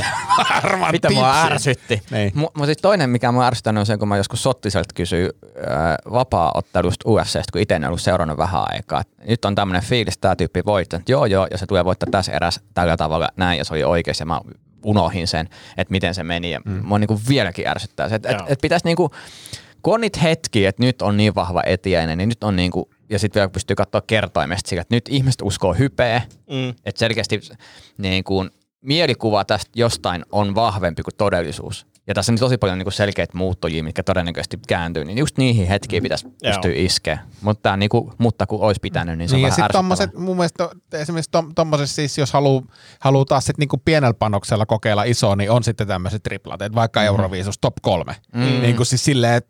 Speaker 2: mitä mua ärsytti. Mutta siis toinen, mikä mua ärsyttänyt on se, kun mä joskus Sottiselta kysyin vapaa-ottelusta UFCstä, kun itse en ollut seurannut vähän aikaa. Nyt on tämmöinen fiilis, tämä tyyppi voittaa, että joo, ja se tulee voittaa tässä eräs tällä tavalla näin, ja se oli oikeassa, ja mä unohin sen, että miten se meni, ja mua niinku vieläkin ärsyttää se, että pitäisi niinku, kun on niitä hetkiä, että nyt on niin vahva etiäinen, niin nyt on niinku, ja sitten vielä pystyy katsoa kertoimesta sillä, että nyt ihmiset uskoo hypeä, että selkeästi niin kuin mielikuva tästä jostain on vahvempi kuin todellisuus. Ja tässä on tosi paljon niin kuin selkeitä muuttojia, mitkä todennäköisesti kääntyy, niin just niihin hetkiin pitäisi pystyä iskeä. Mutta niin kuin, kun olisi pitänyt, niin se on vähän ärsyttävää. Tommoset,
Speaker 4: mun mielestä esimerkiksi tommosessa siis, jos haluaa taas sit niinku pienellä panoksella kokeilla isoa, niin on sitten tämmöiset triplat, että vaikka Euroviisus top 3. Niin kuin siis silleen,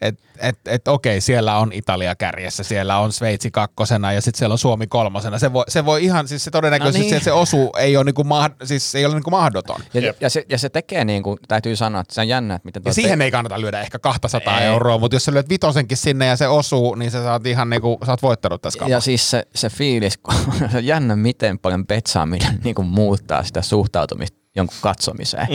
Speaker 4: että okei, siellä on Italia kärjessä, siellä on Sveitsi kakkosena ja sitten siellä on Suomi kolmosena. Se voi ihan, siis se todennäköisesti se osuu ei ole niinku siis ei ole niinku mahdoton.
Speaker 2: Ja se tekee niinku, täytyy sanoa, että se on jännä, että miten
Speaker 4: ja siihen ei kannata lyödä ehkä 200 euroa, mutta jos sä lyöt vitosenkin sinne ja se osuu, niin sä saat ihan niinku, sä oot voittanut tässä kaupassa.
Speaker 2: Ja siis se fiilis, se on jännä, miten paljon betsaaminen niinku muuttaa sitä suhtautumista jonkun katsomiseen.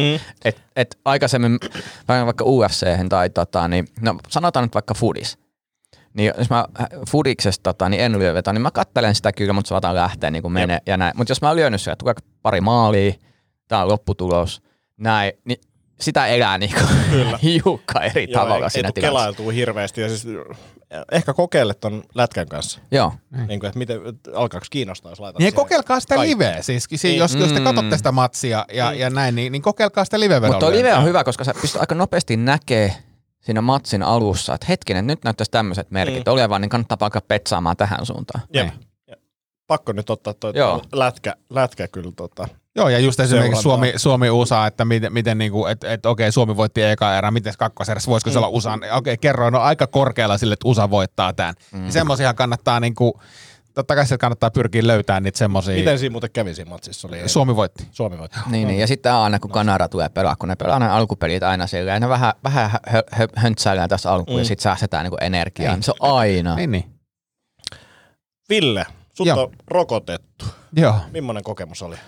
Speaker 2: Et aikaisemmin, vaikka UFC:hen tai niin, no sanotaan nyt vaikka foodis. Niin jos mä foodiksesta niin en lyö vetoa, niin mä katselen sitä kyllä, mutta saatan lähteä niin kuin menee ja näin. Mutta jos mä oon lyönyt siellä, tulee pari maalia, tää on lopputulos, näin, niin sitä elää niinku hiukka eri tavalla siinä tilanteessa.
Speaker 5: Kelailtuu hirveästi ja siis ehkä kokeile ton lätkän kanssa.
Speaker 2: Joo.
Speaker 5: Niin kuin, että miten, alkaako kiinnostaa, jos laitat
Speaker 4: niin kokeilkaa sitä liveä. Siis, jos te katsotte sitä matsia ja näin, niin kokeilkaa sitä live-vedolla.
Speaker 2: Mutta live on hyvä, koska sä pystyt aika nopeasti näkemään siinä matsin alussa, että hetkinen, nyt näyttäisi tämmöiset merkit olevan, niin kannattaa alkaa petsaamaan tähän suuntaan.
Speaker 5: Jep. Pakko nyt ottaa toi lätkä kyllä
Speaker 4: Joo, ja just esimerkiksi Suomi-USA, että miten niinku, että okei, Suomi voitti eka erä, miten kakkoserässä, voisiko se olla USA? Okei, kerroin, on aika korkealla sille, että USA voittaa tämän. Semmoisia kannattaa niinku, totta kai se kannattaa pyrkiä löytämään niitä semmoisia.
Speaker 5: Miten siinä muuten kävi siinä matsissa?
Speaker 4: Suomi voitti.
Speaker 2: Niin, ja sitten aina kun Kanada tulee pelaa, kun ne pelaa aina alkupelit aina sillä, ja ne vähän höntsäillään tässä alkuun, ja sitten säästetään niinku energiaa. Niin se on aina.
Speaker 4: Niin.
Speaker 5: Ville, sut on rokotettu.
Speaker 4: Joo.
Speaker 5: Millainen kokemus oli?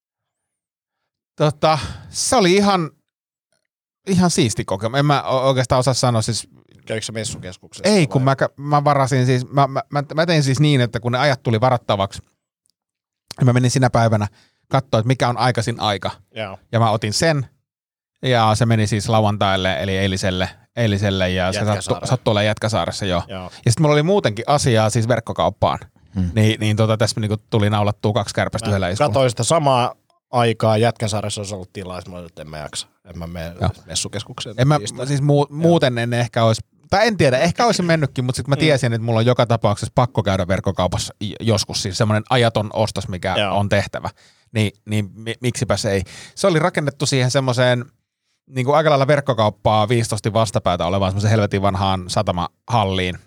Speaker 4: Se oli ihan siisti kokemus. En mä oikeastaan osaa sanoa siis.
Speaker 5: Kävikö sä messukeskuksessa?
Speaker 4: Ei, kun mä varasin siis, mä tein siis niin, että kun ne ajat tuli varattavaksi, mä menin sinä päivänä katsoa, että mikä on aikaisin aika.
Speaker 5: Joo.
Speaker 4: Ja mä otin sen, ja se meni siis lauantaille, eli eiliselle ja se sattui olemaan Jätkäsaaressa jo. Ja sitten mulla oli muutenkin asiaa siis verkkokauppaan. Niin tässä niinku tuli naulattua 2 kärpästä yhdellä iskulla.
Speaker 5: Katoin sitä samaa aikaa, Jätkäsaaressa olisi ollut tilaa, ja mä olin, että en mä jaksa. En mä mene messukeskukseen.
Speaker 4: Siis muuten en ehkä olisi, tai en tiedä, ehkä olisin mennytkin, mutta sitten mä tiesin, että mulla on joka tapauksessa pakko käydä verkkokaupassa joskus, siis semmoinen ajaton ostos, mikä on tehtävä. Niin miksipä se ei. Se oli rakennettu siihen semmoiseen niin kuin aika lailla verkkokauppaa 15 vastapäätä olevaan semmoisen helvetin vanhaan satamahalliin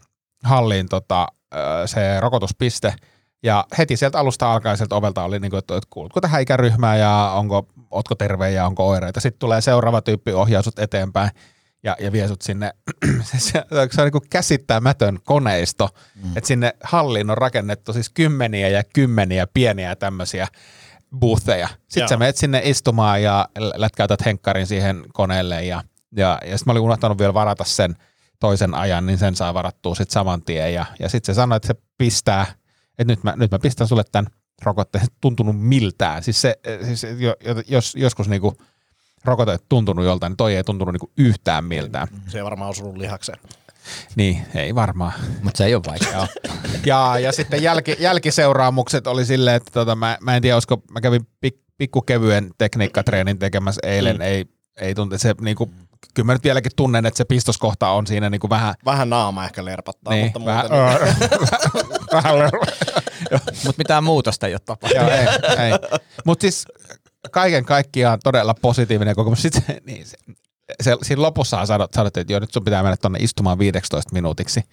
Speaker 4: se rokotuspiste. Ja heti sieltä alusta alkaen sieltä ovelta oli, niin kuin, että kuulutko tähän ikäryhmään ja ootko terve ja onko oireita. Sitten tulee seuraava tyyppi, ohjaa sut eteenpäin ja vie sut sinne. Se on niin kuin käsittämätön koneisto, että sinne halliin on rakennettu siis kymmeniä pieniä tämmöisiä bootheja. Sitten sä menet sinne istumaan ja lätkäytät henkkarin siihen koneelle ja sitten mä olin unohtanut vielä varata sen toisen ajan, niin sen saa varattua sitten saman tien. Ja sitten se sanoi, että se pistää, että nyt mä pistän sulle tämän rokotteen, se tuntunut miltään. Siis jos joskus niinku rokote ei tuntunut joltain, niin toi ei tuntunut niinku yhtään miltään.
Speaker 5: Se ei varmaan osunut lihakseen.
Speaker 4: Niin, ei varmaan.
Speaker 2: Mutta se ei ole vaikeaa.
Speaker 4: ja sitten jälkiseuraamukset oli silleen, että mä en tiedä, olisiko mä kävin pikkukevyen tekniikkatreenin tekemässä eilen, ei tunte se niinku. Kyllä mä nyt vieläkin tunnen, että se pistoskohta on siinä niinku vähän.
Speaker 5: Vähän naama ehkä lerpattaa,
Speaker 4: niin,
Speaker 5: mutta
Speaker 4: vähän,
Speaker 5: vähän
Speaker 2: Mutta mitään muutosta ei ole tapahtunut.
Speaker 4: Joo, ei. Mutta siis kaiken kaikkiaan todella positiivinen kokemus. Sitten siinä lopussa sanottiin, että joo, nyt sun pitää mennä tuonne istumaan 15 minuutiksi.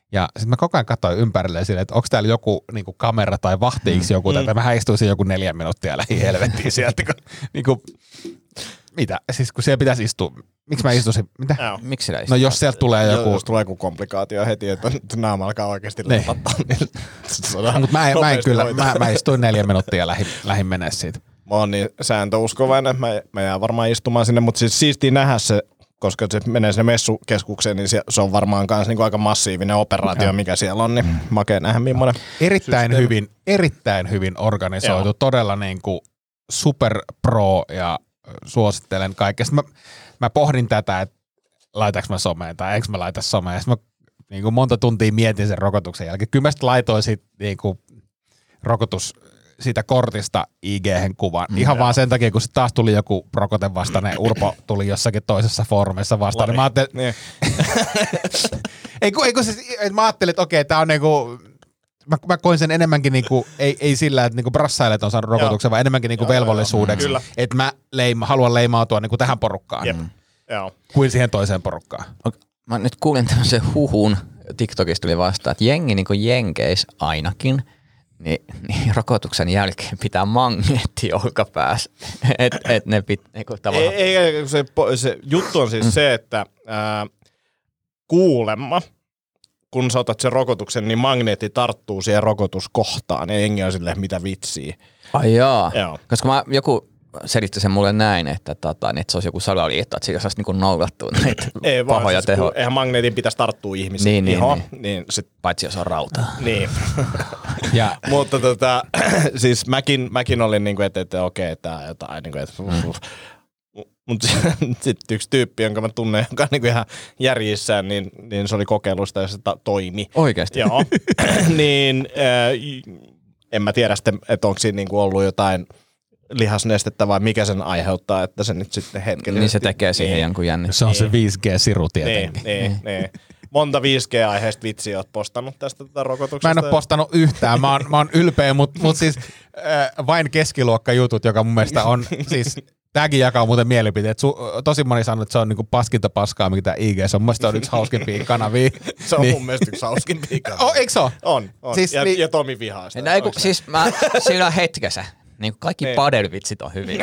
Speaker 4: Ja sitten mä koko ajan katsoin ympärille silleen, että onko täällä joku niinku kamera tai vahtiiko joku, tai mä istuisin joku 4 minuuttia lähi helvettiin sieltä. Niinku, mitä? Siis kun siellä pitäisi istua. Miksi mä istuisin? Mitä?
Speaker 2: Miksi siellä
Speaker 4: No jos sieltä tulee joku...
Speaker 5: Jos tulee joku komplikaatio heti, että naama alkaa oikeasti lopattaa.
Speaker 4: Mutta mä istuin 4 minuuttia lähin menee siitä.
Speaker 5: Mä oon niin sääntöuskovainen, että mä jään varmaan istumaan sinne, mutta siis siistiä nähdä se, koska se menee sinne messukeskukseen, niin se on varmaan myös niinku aika massiivinen operaatio, mikä siellä on, niin makea nähdä millainen. Erittäin hyvin organisoitu, todella niinku super pro ja suosittelen kaikkea. Mä pohdin tätä, että laitaks mä someen tai eikö mä laita someen. Ja mä niinku monta tuntia mietin sen rokotuksen jälkeen. Kyllä mä sitten laitoin niinku rokotus siitä kortista IG-hen kuvan. Ihan vaan sen takia, kun se taas tuli joku rokotevastainen, Urpo tuli jossakin toisessa foorumissa vastaan. Niin mä ajattelin, mä ajattelin, että okei, tää on niinku, mä koin sen enemmänkin niinku, ei sillä, että niinku brassailijat on saanut rokotuksen, vaan enemmänkin niinku velvollisuudeksi. Että mä haluan leimautua niinku tähän porukkaan. Kuin siihen toiseen porukkaan.
Speaker 2: Mä nyt kuulin tämmöisen huhun, TikTokista tuli vastaan, että jengi niinku Jenkeis ainakin, niin rokotuksen jälkeen pitää magneetti olkapäässä. Et ne tavallaan...
Speaker 5: Se juttu on siis se, että kuulemma, kun sä otat sen rokotuksen, niin magneetti tarttuu siihen rokotuskohtaan. Ja jengi on silleen, mitä vitsiä.
Speaker 2: Ai jaa. Koska joku selitti sen mulle näin, että se olisi joku salaliitto, että siitä saisi niinku naulattua näitä pahoja tehoja.
Speaker 5: Eihän magneetin pitäisi tarttua ihmisiin ihoon. Niin
Speaker 2: paitsi jos on rautaa.
Speaker 5: Niin. Mutta siis mäkin olin niinku, että okei, tää jotain niinku, että... Mutta sitten yksi tyyppi, jonka mä tunnen, joka on niinku ihan järjissään, niin se oli kokeilusta ja se toimi.
Speaker 2: Oikeasti?
Speaker 5: Joo. Niin en mä tiedä sitten, että onko siinä niinku ollut jotain lihasnestettä vai mikä sen aiheuttaa, että se nyt sitten hetkellisesti...
Speaker 2: Niin se tekee siihen jonkun jännitteen.
Speaker 4: Se on se 5G-siru tietenkin.
Speaker 5: Niin. Monta 5G-aiheesta vitsiä oot postannut tästä rokotuksesta?
Speaker 4: Mä en ole postannut yhtään. Mä oon ylpeä, mutta siis vain keskiluokkajutut, joka mun mielestä on siis... Tämäkin jakaa muuten mielipiteet. Tosi moni sanoo, että se on niinku paskinta paskaa, mikä tämä IG on. Mun mielestä on yksi hauskimpia kanavia.
Speaker 5: Se on mun mielestä yksi hauskimpia kanavia.
Speaker 4: Eikö se ole?
Speaker 5: On. Siis, ja Tomi vihaa sitä.
Speaker 2: Siis siinä hetkessä. Niin kaikki padelvitsit on hyviä.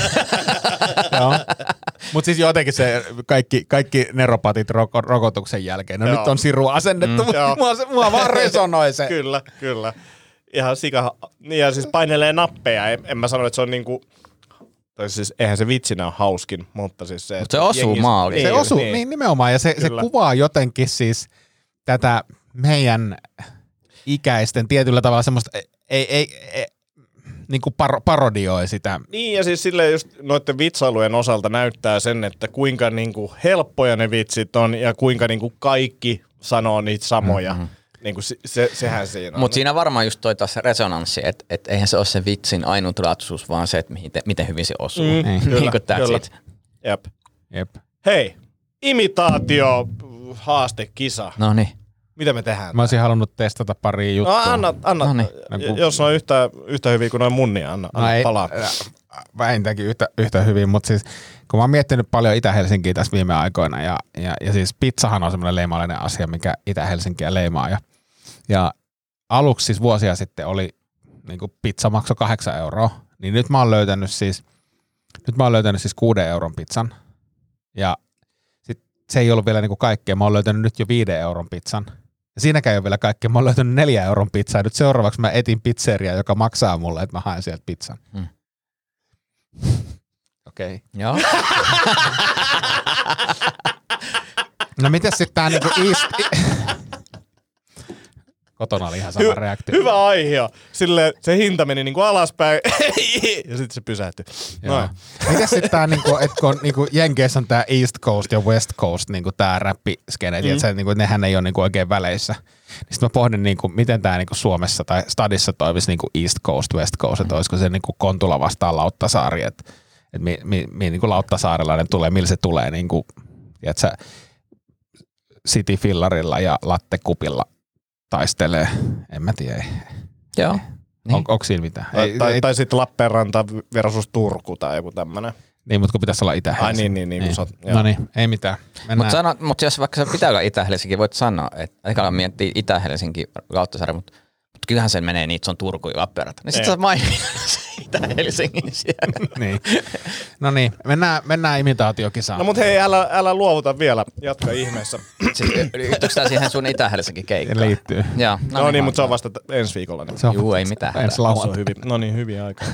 Speaker 4: Joo. Mutta siis jotenkin se kaikki neropatit rokotuksen jälkeen. No nyt on siru asennettu, mutta mua vaan resonoi se.
Speaker 5: Kyllä. Ihan sika. Ja siis painelee nappeja. En mä sano, että se on niinku... Tai siis eihän se vitsinä ole hauskin, mutta siis se...
Speaker 2: Mutta se osuu maaliin.
Speaker 4: Se osuu, niin nimenomaan. Ja se kuvaa jotenkin siis tätä meidän ikäisten tietyllä tavalla semmoista... Ei niin kuin parodioi sitä.
Speaker 5: Niin, ja siis silleen just noiden vitsailujen osalta näyttää sen, että kuinka niin kuin helppoja ne vitsit on ja kuinka niin kuin kaikki sanoo niitä samoja. Mm-hmm. Niin kuin sehän siinä on.
Speaker 2: Mutta siinä varmaan just toi taas resonanssi, että eihän se ole se vitsin ainutlaatuisuus, vaan se, että miten hyvin se osuu.
Speaker 5: Kyllä. Jep. Hei, imitaatio haastekisa.
Speaker 2: Noniin.
Speaker 5: Mitä me tehdään?
Speaker 4: Mä olisin halunnut testata pari juttua.
Speaker 5: No anna. Jos on yhtä hyvin kuin noin mun, niin anna palaa.
Speaker 4: Vähintäänkin yhtä hyvin, mutta siis kun mä oon miettinyt paljon Itä-Helsinkiä tässä viime aikoina ja siis pizzahan on semmoinen leimallinen asia, mikä Itä-Helsinkiä leimaa ja aluksi siis vuosia sitten oli niinku pizza maksoi 8 €, niin nyt mä oon löytänyt siis 6 € pizzan ja sit se ei ollut vielä niinku kaikkea, mä oon löytänyt nyt jo 5 € pizzan. Ja siinäkään ei ole vielä kaikkea. Mä oon löytänyt 4 € pizzaa. Ja nyt seuraavaksi mä etin pizzeria, joka maksaa mulle, että mä haen sieltä pizzan. Okei.
Speaker 2: Joo.
Speaker 4: No mites sit tää niinku Kotona oli ihan sama reaktio.
Speaker 5: Hyvä aihe. Silleen se hinta meni niinku alaspäin ja sitten se pysähtyi. No.
Speaker 4: Mites sit tää niinku, et kun niinku Jenkeissä on tää East Coast ja West Coast niinku tää räppiskene, että niinku nehän ei ole niinku oikein väleissä. Niin sit mä pohdin niinku miten tää niinku Suomessa tai stadissa toimisi niinku East Coast, West Coast, että olisiko se niinku Kontula vastaan Lauttasaari, että niinku Lauttasaarelainen tulee, millä se tulee niinku, tiedätkö, City Fillarilla ja Lattekupilla taistelee, en mä tiedä.
Speaker 2: Joo.
Speaker 4: Niin. Onko siinä mitään?
Speaker 5: Tai sitten Lappeenranta versus Turku tai joku tämmönen.
Speaker 4: Niin, mutta kun pitäisi olla Itä-Helsinki.
Speaker 5: Ai niin.
Speaker 4: No niin, ei mitään.
Speaker 2: Mutta jos vaikka se pitää olla Itä-Helsinki, voit sanoa, että eikä miettii Itä-Helsinki Lauttasaari, mutta kyllähän sen menee niin, että se on Turku ja Lappeenranta. Niin sit sä mainit Itä-Helsingin siellä.
Speaker 4: Niin. No niin, mennään imitaatiokisaan.
Speaker 5: No mut hei, älä luovuta vielä. Jatka ihmeessä.
Speaker 2: Liittyykö tää siihen sun Itä-Helsinki keikkaan?
Speaker 4: Liittyy.
Speaker 2: Joo.
Speaker 5: No niin, mutta se on vasta ensi viikolla. Niin.
Speaker 2: Juu, ei mitään.
Speaker 4: Ensi
Speaker 5: Se on
Speaker 4: lauantai.
Speaker 5: hyvin. No niin, hyviä aikaa.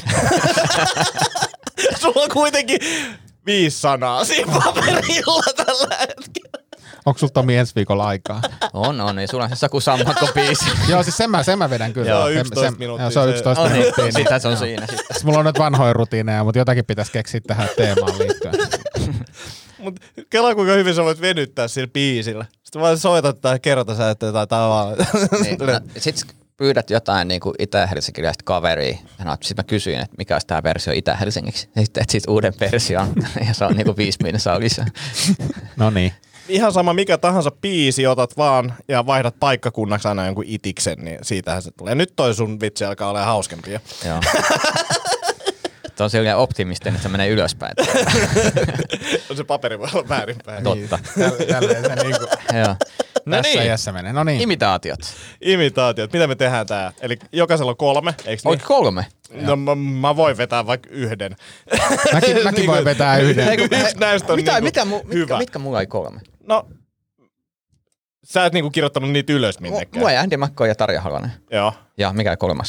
Speaker 5: Sulla on kuitenkin 5 sanaa siinä paperilla tällä hetkellä.
Speaker 4: Onko sulla Tomi ensi viikolla aikaa?
Speaker 2: On, ja sulla on se Saku Sammakko-biisi.
Speaker 4: Joo, siis sen mä vedän kyllä.
Speaker 5: Joo, 11 minuuttia.
Speaker 4: Joo, se on 11 minuuttia. Niin.
Speaker 2: Sitä se on siinä sitten.
Speaker 4: Mulla on nyt vanhoja rutiineja, mutta jotakin pitäisi keksiä tähän teemaan liittyen.
Speaker 5: Mut kelaa kuinka hyvin sä voit venyttää sillä biisillä. Sitten vaan soitat tai kertosäettä jotain tavalla.
Speaker 2: Niin, sit pyydät jotain niinku itä-helsinkiläistä kaveria. Sitten mä kysyin, että mikä olisi tää versio Itä-Helsingiksi. Ja sitten teet siitä uuden version. Ja se on niinku 5 minuuttia lisää.
Speaker 4: No niin.
Speaker 5: Ihan sama mikä tahansa biisi otat vaan ja vaihdat paikkakunnaksi aina jonkun itiksen, niin siitähän se tulee. Nyt toi sun vitsi alkaa olla hauskempia.
Speaker 2: Joo. Tuo on silleen optimistinen, että se menee ylöspäin.
Speaker 5: On se paperi voi olla väärinpäin.
Speaker 2: Totta.
Speaker 4: Tälleen se niinku
Speaker 2: Joo. No
Speaker 4: tässä
Speaker 2: niin.
Speaker 4: iässä menee. No niin.
Speaker 2: Imitaatiot.
Speaker 5: Imitaatiot. Mitä me tehdään tää? Eli jokaisella on 3, eikö niin?
Speaker 2: Oliko 3?
Speaker 5: No mä voin vetää vaikka 1.
Speaker 4: Mäkin voin vetää yhden.
Speaker 5: Yksi näistä on hyvä.
Speaker 2: Mitkä mulla ei 3?
Speaker 5: No, sä et niinku kirjoittanut niitä ylös minnekään.
Speaker 2: Mulla ei Andy Makko ja Tarja Halonen.
Speaker 5: Joo.
Speaker 2: Ja mikä 3?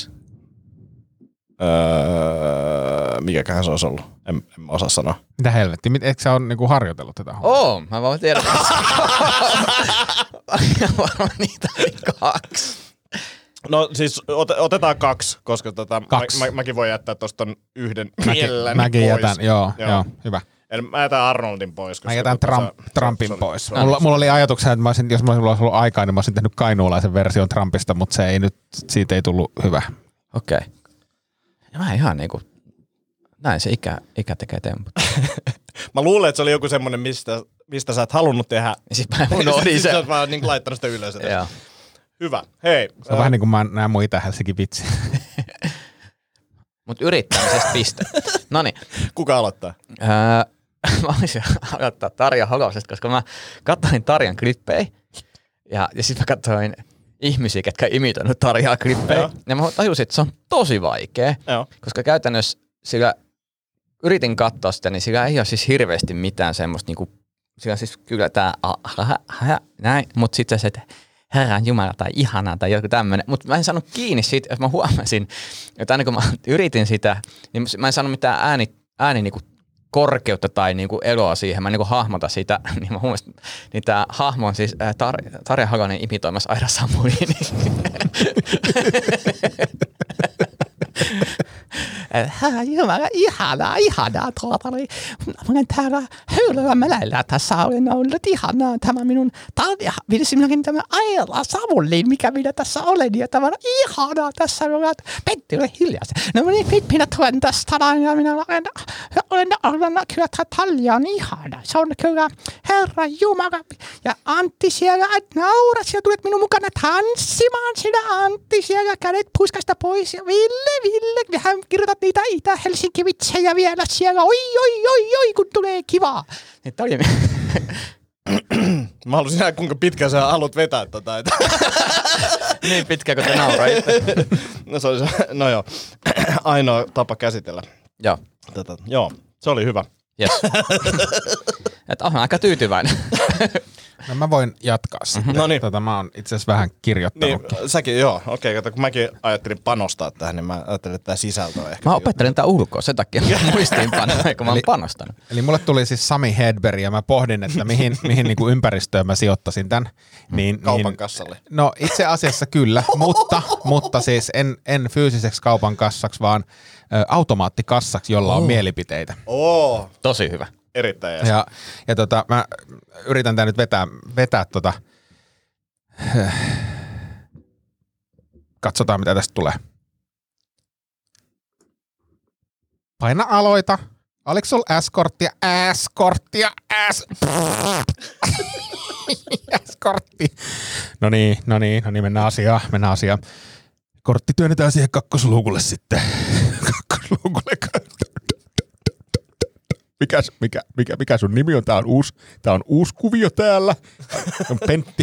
Speaker 5: Mikäköhän se olisi ollut? En osaa sanoa.
Speaker 4: Mitä helvetti? Eikö sä ole niinku harjoitellut tätä hommaa?
Speaker 2: Mä voin tiedä. Varmaan niitä oli 2.
Speaker 5: No siis otetaan 2, koska
Speaker 4: 2.
Speaker 5: mäkin voin jättää tosta yhden mielelläni
Speaker 4: Mäkin
Speaker 5: pois.
Speaker 4: jätän, joo, hyvä.
Speaker 5: Eli mä jätän Arnoldin pois.
Speaker 4: Mä jätän Trumpin pois.
Speaker 5: on-
Speaker 4: Mulla oli ajatuksena, että jos mulla olisi ollut aikaa, niin mä olisin tehnyt kainuulaisen version Trumpista, mutta se ei nyt, siitä ei tullut hyvä.
Speaker 2: Okei. Mä ihan niinku, näin se ikä tekee temput.
Speaker 5: Mä luulen, että se oli joku semmonen, mistä sä et halunnut tehdä.
Speaker 2: Ja sit mä unohdin
Speaker 5: Sitten sä
Speaker 2: sen.
Speaker 5: oot vaan niin laittanut sitä ylös.
Speaker 2: Joo.
Speaker 5: Hyvä. Hei.
Speaker 4: Se on vähän niin kuin mä näen mun Itä-Helsinki vitsi.
Speaker 2: Mut yrittämisestä piste. Noniin.
Speaker 5: Kuka aloittaa?
Speaker 2: Mä olisin aloittaa Tarja Halosesta, koska mä katsoin Tarjan klippejä. Ja sit mä katsoin ihmisiä, ketkä imitoinut Tarjaa klippejä.
Speaker 5: Joo.
Speaker 2: Ja mä tajusin, että se on tosi vaikea.
Speaker 5: Joo.
Speaker 2: Koska käytännössä sillä yritin katsoa sitä, niin sillä ei ole siis hirveästi mitään semmoista niinku, sillä siis kyllä tää näin, mut sitten se, että Herran Jumala tai ihanaa tai joku tämmönen. Mutta mä en saanut kiinni siitä, jos mä huomasin, että aina kun mä yritin sitä, niin mä en saanut mitään ääni niinku korkeutta tai niinku eloa siihen. Mä en niinku hahmota sitä, niin mä huomasin, niin tää hahmo on siis Tarja Halonen imitoimassa Aira Samulini. Herran Jumala, ihanaa tuota. Mä olen täällä Höylämälällä. Tässä olen ollut ihanaa tämä minun minäkin tämä Aira Samulin, mikä minä tässä olen. Ja tämä on ihanaa. Tässä on Pentti, ole hiljaa. No minä tulen tästä ja minä olen kyllä Talja on ihana. Se on kyllä Herra Jumala. Ja Antti siellä naurat. Siellä tulet minun mukana tanssimaan. Sinä Antti siellä kädet puskasta pois. Ja Ville, hän kirjoitat niitä Itä-Helsinki-vitsejä vielä siellä. Oi, kun tulee kivaa. Niin toi
Speaker 5: Mä haluaisin nähdä, kuinka pitkään sä haluat vetää tota.
Speaker 2: niin pitkä, kun te nauroitte.
Speaker 5: No joo, ainoa tapa käsitellä.
Speaker 2: Joo.
Speaker 5: Joo, se oli hyvä.
Speaker 2: Yes. Että olen aika tyytyväinen.
Speaker 4: No mä voin jatkaa sitten.
Speaker 5: No niin.
Speaker 4: Mä oon itse asiassa vähän kirjoittanut.
Speaker 5: Niin, säkin, joo. Okei, kato, kun mäkin ajattelin panostaa tähän, niin mä ajattelin, että tämä sisältö on ehkä.
Speaker 2: Mä opettelen tää ulkoa, sen takia muistiinpanoja, kun mä oon panostanut.
Speaker 4: Eli mulle tuli siis Sami Hedberg ja mä pohdin, että mihin niinku ympäristöön mä sijoittaisin tän.
Speaker 5: Kaupan kassalle.
Speaker 4: No itse asiassa kyllä, mutta siis en fyysiseksi kaupan kassaksi, vaan automaattikassaksi, jolla on mielipiteitä.
Speaker 2: Tosi hyvä.
Speaker 5: Erittäin jäs.
Speaker 4: Ja mä yritän tää nyt vetää katsotaan mitä tästä tulee. Paina aloita. Oliko sulla S-korttia? S-korttia. S-kortti. No niin, mennään asiaan. Kortti työnnetään siihen kakkosluukulle sitten. Kakkosluukulle. mikä sun nimi on? Tää on uusi kuvio täällä. On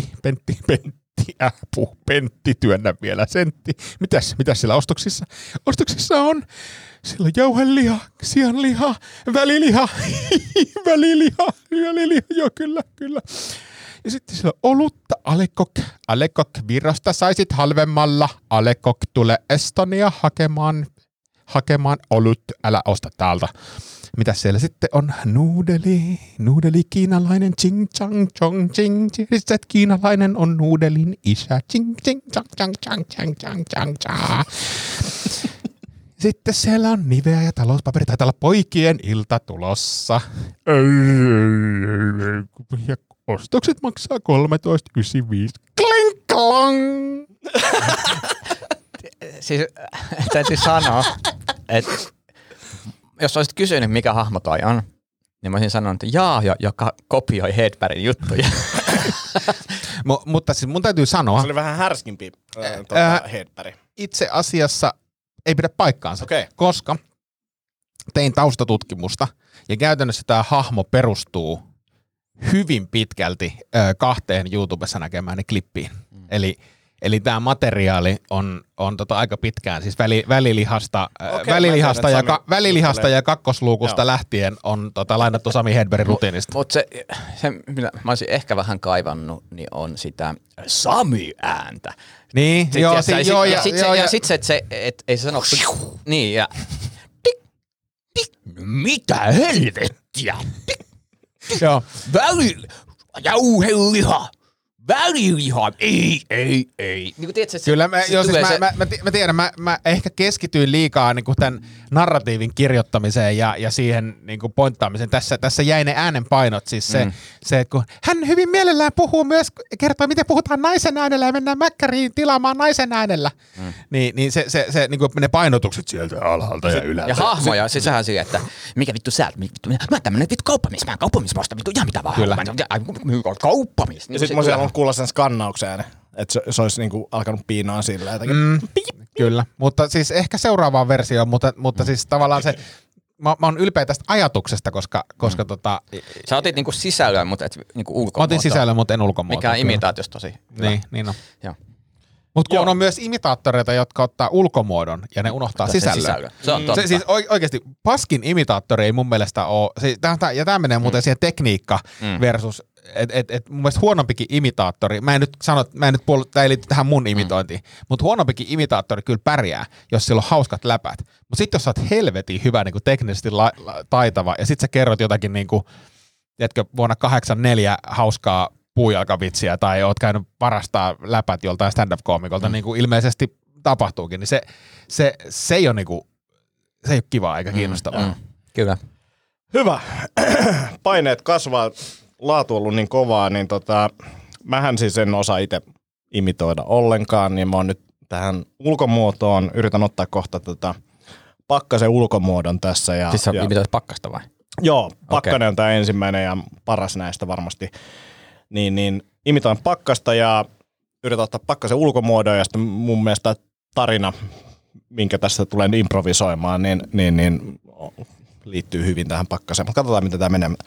Speaker 4: Pentti, työnnä vielä sentti. Mitäs siellä ostoksissa? Ostoksissa on, sillä on jauheliha, sianliha, väliliha, joo kyllä. Ja sitten siellä on olutta, Alekok Virosta saisit halvemmalla. Alekok tulee Estonia hakemaan olut, älä osta täältä. Mitä siellä sitten on? Nuudeli kiinalainen, ching chang chong ching. Kiinalainen on nuudelin isä, ching ching chang chang chang chang chang chang chang. Sitten siellä on niveä ja talouspaperi. Taitaa olla poikien ilta tulossa. Ja ostokset maksaa 13,95. Kling klong!
Speaker 2: Siis täytyy sanoa, että jos olisit kysynyt, mikä hahmo toi on, niin mä olisin sanonut, että joka kopioi Hedbergin juttuja.
Speaker 4: Mutta siis mun täytyy sanoa.
Speaker 5: Se oli vähän härskimpi Hedberg.
Speaker 4: Itse asiassa ei pidä paikkaansa, koska tein taustatutkimusta ja käytännössä tämä hahmo perustuu hyvin pitkälti 2 YouTubessa näkemääni klippiin. Eli tämä materiaali on aika pitkään, siis välilihasta ja kakkosluukusta lähtien on lainattu Sami Hedbergin rutiinista.
Speaker 2: Mutta se, mitä mä olisin ehkä vähän kaivannut, niin on sitä Sami-ääntä.
Speaker 4: Niin,
Speaker 2: ja sitten se, et ei se sano, niin ja mitä helvettiä?
Speaker 4: Joo.
Speaker 2: Jauheliha. Väliliha, ei. Niin kuin tiedätkö,
Speaker 4: kyllä mä tiedän, mä ehkä keskityin liikaa niin kuin tämän narratiivin kirjoittamiseen ja siihen niin kuin pointtaamiseen. Tässä jäi ne äänenpainot, siis se, että kun hän hyvin mielellään puhuu myös, kertoo miten puhutaan naisen äänellä ja mennään mäkkäriin tilaamaan naisen äänellä. Niin se niin kuin ne painotukset sieltä alhaalta ja ylhäältä.
Speaker 2: Ja hahmoja, siis sehän siihen, että mikä vittu sä, mä oon tämmönen vittu kauppamies, mä oon kauppamies, mä ostan vittu ihan mitä vaan.
Speaker 4: Kyllä.
Speaker 5: Kauppamies. Ja sit mä siellä on kuulla sen skannauksen, että se olisi niinku alkanut piinaa sillä jotenkin.
Speaker 4: Kyllä, mutta siis ehkä seuraavaan versioon, mutta siis tavallaan se, mä oon ylpeä tästä ajatuksesta, koska
Speaker 2: sä otit niinku sisällön, mutta et niinku ulkomuotoa.
Speaker 4: Mä otin sisällön, mutta en ulkomuotoa.
Speaker 2: Mikä on imitaatiossa tosi hyvä.
Speaker 4: Niin on.
Speaker 2: Joo.
Speaker 4: Mutta kun on myös imitaattoreita, jotka ottaa ulkomuodon ja ne unohtaa sisällön.
Speaker 2: Se on totta.
Speaker 4: Siis oikeasti paskin imitaattori ei mun mielestä ole, ja tämä menee muuten siihen tekniikka versus, että mun mielestä huonompikin imitaattori, mä en nyt tämä ei liity tähän mun imitointiin, mutta huonompikin imitaattori kyllä pärjää, jos sillä on hauskat läpät. Mutta sitten jos sä oot helvetin hyvä niin kuin teknisesti taitava ja sit sä kerrot jotakin niin kuin, tiedätkö, vuonna 1984 hauskaa puujalkavitsiä tai oot käynyt parastaa läpät joltain stand-up-koomikolta, niin kuin ilmeisesti tapahtuukin, niin se ei ole niinku, se ei ole kivaa eikä kiinnostavaa.
Speaker 2: Kyllä.
Speaker 5: Hyvä. Paineet kasvaa, laatu on ollut niin kovaa, niin mähän siis en osaa itse imitoida ollenkaan, niin mä oon nyt tähän ulkomuotoon, yritän ottaa kohta Pakkasen ulkomuodon tässä.
Speaker 2: Siis sä imitoit Pakkasta vai?
Speaker 5: Joo, Pakkanen on tämä ensimmäinen ja paras näistä varmasti. Niin imitoin Pakkasta ja yritän ottaa Pakkasen ulkomuodon ja sitten mun mielestä tarina, minkä tässä tulen improvisoimaan, niin liittyy hyvin tähän Pakkaseen. Mutta katsotaan, miten tämä menee.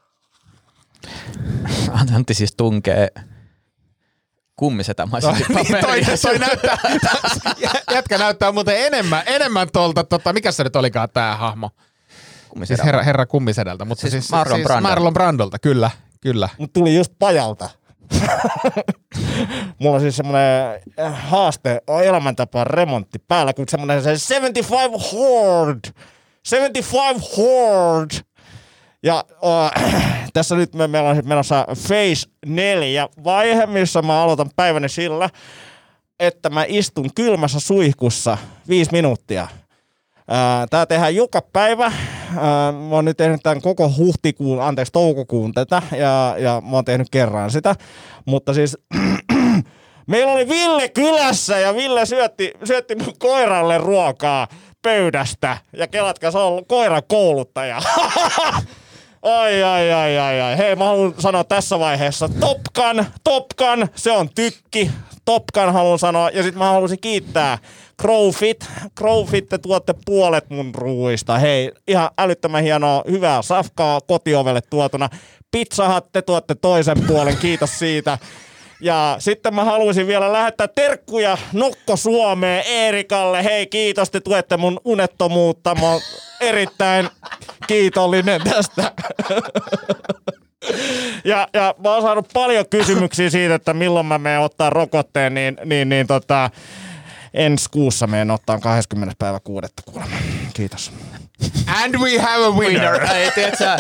Speaker 2: Antti siis tunkee kummisetämaisesti paperia.
Speaker 4: Toi näyttää, jätkä näyttää muuten enemmän tuolta, mikä se nyt olikaan tää hahmo? Siis herra kummisedältä, mutta siis Marlon Brandolta, kyllä.
Speaker 5: Mut tuli just pajalta. Mulla on siis semmonen haaste, elämäntapaan remontti päällä, kun semmonen 75 Horde. Ja tässä nyt meillä on menossa Phase 4 vaihe, missä mä aloitan päiväni sillä, että mä istun kylmässä suihkussa 5 minuuttia. Tää tehdään joka päivä. Mä oon nyt tehnyt tämän koko toukokuun tätä ja mä oon tehnyt kerran sitä. Mutta siis meillä oli Ville kylässä ja Ville syötti mun koiralle ruokaa pöydästä. Ja kelatkaa, se on koiran kouluttaja. Ai. Hei, mä haluan sanoa tässä vaiheessa Top Gun, se on tykki. Top Gun haluan sanoa. Ja sit mä haluaisin kiittää Crowfit, te tuotte puolet mun ruuista. Hei, ihan älyttömän hienoa, hyvää safkaa kotiovelle tuotuna. Pizza Hut, te tuotte toisen puolen, kiitos siitä. Ja sitten mä haluaisin vielä lähettää terkkuja Nokko Suomeen Eerikalle. Hei, kiitos, te tuette mun unettomuutta. Mä oon erittäin kiitollinen tästä. Ja mä oon saanut paljon kysymyksiä siitä, että milloin mä menen ottaa rokotteen, ensi kuussa menen ottaa 20. päivä 6. kuulemma. Kiitos.
Speaker 4: And we have a winner.
Speaker 2: Ei, tiiätsä,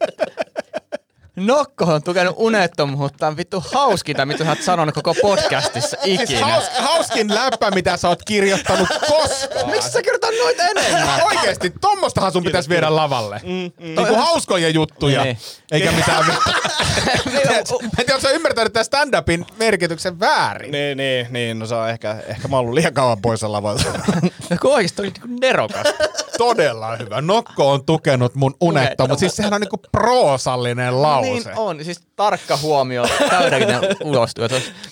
Speaker 2: Nokko on tukenut unettomuutta. On vittu hauskinta, mitä sä oot sanonut koko podcastissa ikinä.
Speaker 4: Siis hauskin läppä, mitä sä oot kirjoittanut koskaan.
Speaker 2: Miksi sä kirjoitat noita enemmän?
Speaker 4: Oikeesti, tommostahan sun pitäisi viedä lavalle. Niinku hauskoja juttuja,
Speaker 2: Niin.
Speaker 4: eikä mitään. En tiedä, onko sä ymmärtänyt tämän stand-upin merkityksen väärin?
Speaker 5: Niin, no se on ehkä mä oon ollut liian kauan poissa lavalta.
Speaker 2: Kun oikeesti oli niinku nerokas.
Speaker 4: Todella hyvä. Nokko on tukenut mun unettomuutta. Siis sehän on niinku proosallinen lause.
Speaker 2: Niin on, siis tarkka huomio, täydellinen ulostulo.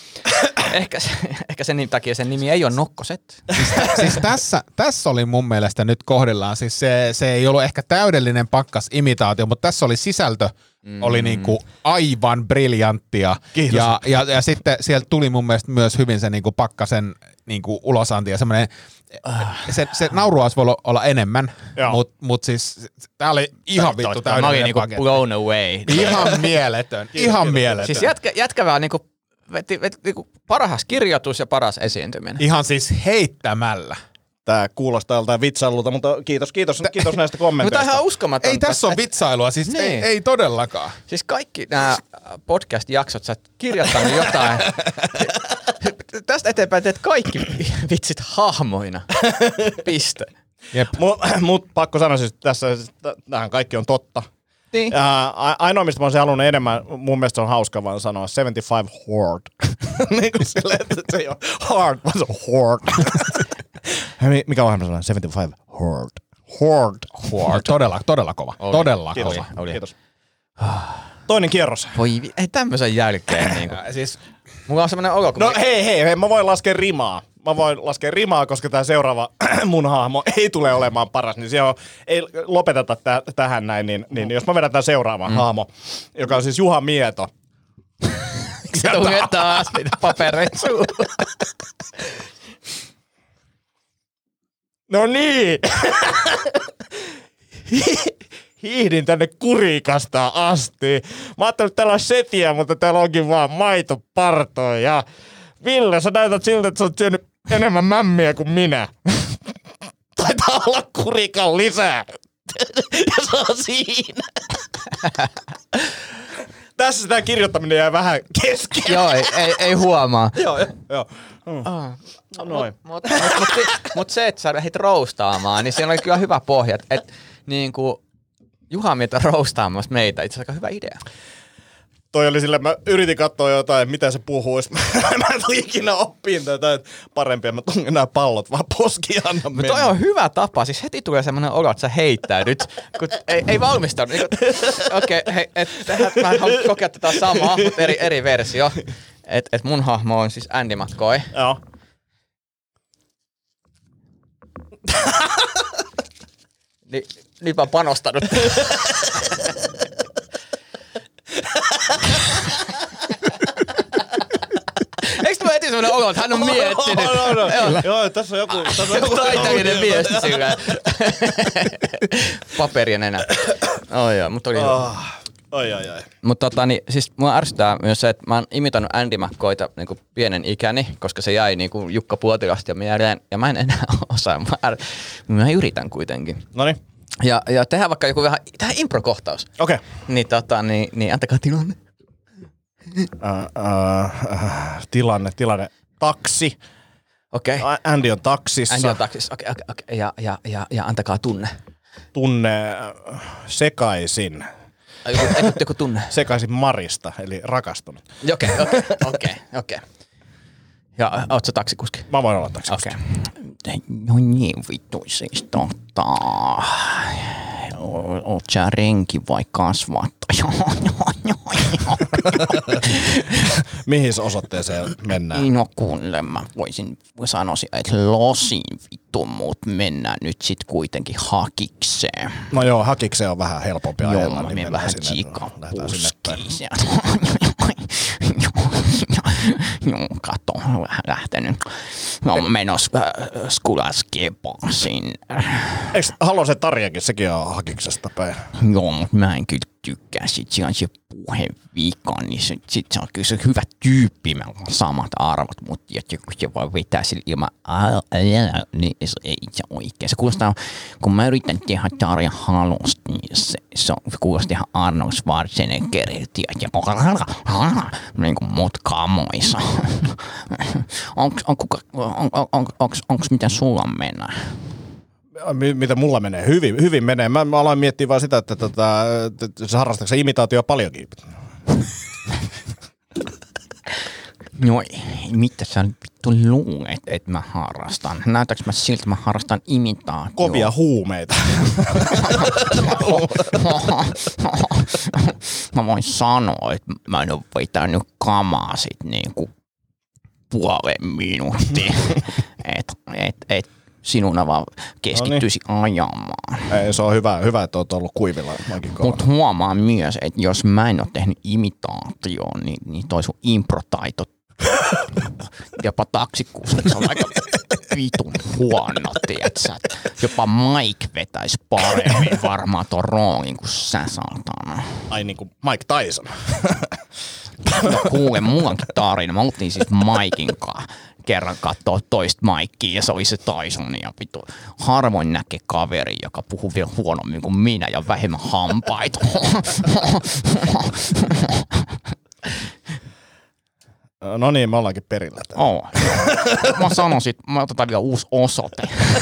Speaker 2: Ehkä sen takia sen nimi ei ole Nokkoset.
Speaker 4: Siis tässä oli mun mielestä nyt kohdillaan. Siis se ei ollut ehkä täydellinen pakkasimitaatio, mutta tässä oli sisältö oli niinku aivan briljanttia. Ja sitten sieltä tuli mun mielestä myös hyvin se niinku pakkasen niinku ulosanti ja semmoinen se nauru olisi voinut olla enemmän, mutta siis tää oli ihan vittu täydellinen
Speaker 2: mä olin niinku blown away.
Speaker 4: Ihan mieletön.
Speaker 2: Siis jätkä vähän niinku veti niinku paras kirjoitus ja paras esiintyminen.
Speaker 4: Ihan siis heittämällä.
Speaker 5: Tää kuulostaa joltain vitsailulta, mutta kiitos näistä kommenteista.
Speaker 2: Mutta ihan uskomatonta.
Speaker 4: Ei tässä ole vitsailua, siis
Speaker 2: niin.
Speaker 4: ei todellakaan.
Speaker 2: Siis kaikki nämä podcast-jaksot, sä oot kirjoittanut jotain. Tästä eteenpäin teet kaikki vitsit hahmoina. Piste.
Speaker 4: Jep.
Speaker 5: Mut pakko sanoa, siis tässä tämähän kaikki on totta.
Speaker 2: Niin.
Speaker 5: Ainoa, mistä mä olisin halunnut enemmän, mun mielestä on hauska vaan sanoa 75 horde. Niin kuin silleen, että se ei ole hard, vaan se on horde. Mikä ohjelma sanoo? 75 horde.
Speaker 4: Todella kova. Todella
Speaker 5: Kiitos.
Speaker 4: kova.
Speaker 5: Kiitos. Toinen kierros.
Speaker 2: Voi, ei tämmöisen jälkeen niinku.
Speaker 4: Siis
Speaker 2: Mulla on semmoinen olo, kun...
Speaker 5: No hei, mä voin laskea rimaa. Koska tää seuraava mun hahmo ei tule olemaan paras, niin ei lopeteta tähän näin, niin jos mä vedän tän seuraavan hahmo, joka on siis Juha Mieto.
Speaker 2: Tulee taas niitä papereita suuhun.
Speaker 5: No niin! Hiihdin tänne Kurikasta asti. Mä ajattelin, että täällä on setiä, mutta täällä onkin vaan maitopartoja. Ja Ville, sä näytät siltä, että sä oot syönyt enemmän mämmiä kuin minä. Taitaa olla Kurikan lisää. Ja se on siinä. Tässä sitä kirjoittaminen jää vähän kesken.
Speaker 2: Joo, ei huomaa.
Speaker 5: Joo. Noin.
Speaker 2: Mut se, että sä lähdit roustaamaan, niin siinä oli kyllä hyvä pohja. Että niinku Juha Mieto roustaamassa meitä, itse asiassa aika hyvä idea.
Speaker 5: Toi oli sille, mä yritin katsoa jotain, mitä se puhuisi. Mä en tule ikinä oppiin tätä, että parempi, mä tungen nämä pallot vaan poskiin anna mennä.
Speaker 2: Toi on hyvä tapa, siis heti tulee semmoinen olo, että sä heittäydyt, kun ei valmistaudu. Niin, okei, mä haluan kokea tätä samaa, mutta eri versio. Et mun hahmo on siis Andy McCoy.
Speaker 5: Joo.
Speaker 2: Nyt mä oon panostanut. Eikö tule heti semmoinen olo, että hän on miettinyt?
Speaker 5: Joo, tässä on joku
Speaker 2: taiteellinen viesti sillä. Paperien enää. Joo, mutta oli
Speaker 5: Oi.
Speaker 2: Mutta siis mua ärsyttää myös se, että mä oon imitoinut Andy McCoyta niinku pienen ikäni, koska se jäi niinku Jukka Puotilasta mieleen, ja mä en enää osaa. Mä yritän kuitenkin.
Speaker 5: Noniin.
Speaker 2: Ja tehdään vaikka joku vähän, tähän improkohtaus.
Speaker 5: Okei.
Speaker 2: Niin antakaa tilanne.
Speaker 5: Tilanne. Taksi.
Speaker 2: Okei.
Speaker 5: Andy on taksissa.
Speaker 2: Andy on taksissa, okei. Ja antakaa tunne.
Speaker 5: Tunne sekaisin.
Speaker 2: Joku tunne.
Speaker 5: Sekaisin Marista, eli rakastunut.
Speaker 2: Okei. Ja oot sä taksikuski?
Speaker 5: Mä voin olla taksikuski.
Speaker 2: Okei. No niin, vittu siis oot sä renki vai kasvattaja?
Speaker 5: Mihin osoitteeseen mennään?
Speaker 2: No kuule, mä sanoisin, että losin vittu, mut mennään nyt sit kuitenkin Hakikseen.
Speaker 5: No joo, Hakikseen on vähän helpompi ajella.
Speaker 2: Joo, mä
Speaker 5: niin
Speaker 2: menen vähän chikapuskiin sieltä. Joo, kato, lähtenyt. No menossa Skulaskepaan sinne.
Speaker 5: Eikö Halosen Tarjakin, sekin on Hakiksesta päin?
Speaker 2: Joo, mutta mä en kyllä tykkää sit se puheen viikon, niin sit se on kyllä se hyvä tyyppi, meillä on samat arvot, mutta kun se voi vetää sillä ilman, niin se ei itse oikein. Se kuulostaa, kun mä yritän tehdä Tarja Halosta, niin se kuulostaa ihan Arnold Schwarzeneggeriltä, ja niin kuin mut kamoissa. Onks mitä sulla mennä?
Speaker 5: Mitä mulla menee? Hyvin menee. Mä aloin miettiä vaan sitä, että se harrastatko se imitaatio paljonkin?
Speaker 2: No mitä sä vittu luulet, että mä harrastan? Näytäks mä siltä, että mä harrastan imitaatio?
Speaker 5: Kovia huumeita.
Speaker 2: Mä voin sanoa, että mä en oo vetänyt kamaa sit niinku puolen minuuttia. Et sinuna vaan keskittyisi ajamaan.
Speaker 5: Ei, se on hyvä, että oot ollut kuivilla.
Speaker 2: Mutta huomaa myös, että jos mä en ole tehnyt imitaatioon, niin toi sun improtaito jopa taksikuskissa on aika vitun huono, tietsä. Jopa Mike vetäisi paremmin varmaan ton roolin kuin sä, saatana.
Speaker 5: Ai niinku Mike Tyson.
Speaker 2: No kuule, mulla onkin tarina. Mä oltiin siis Mikein kanssa kerran kattoo toista Mikea ja se oli se Tyson ja vittu harvoin näkee kaveri, joka puhuu vielä huonommin kuin minä ja vähemmän hampaita.
Speaker 5: No niin, me ollaankin perillä.
Speaker 2: Mä sanoisin, että mä otetaan vielä uusi osoite.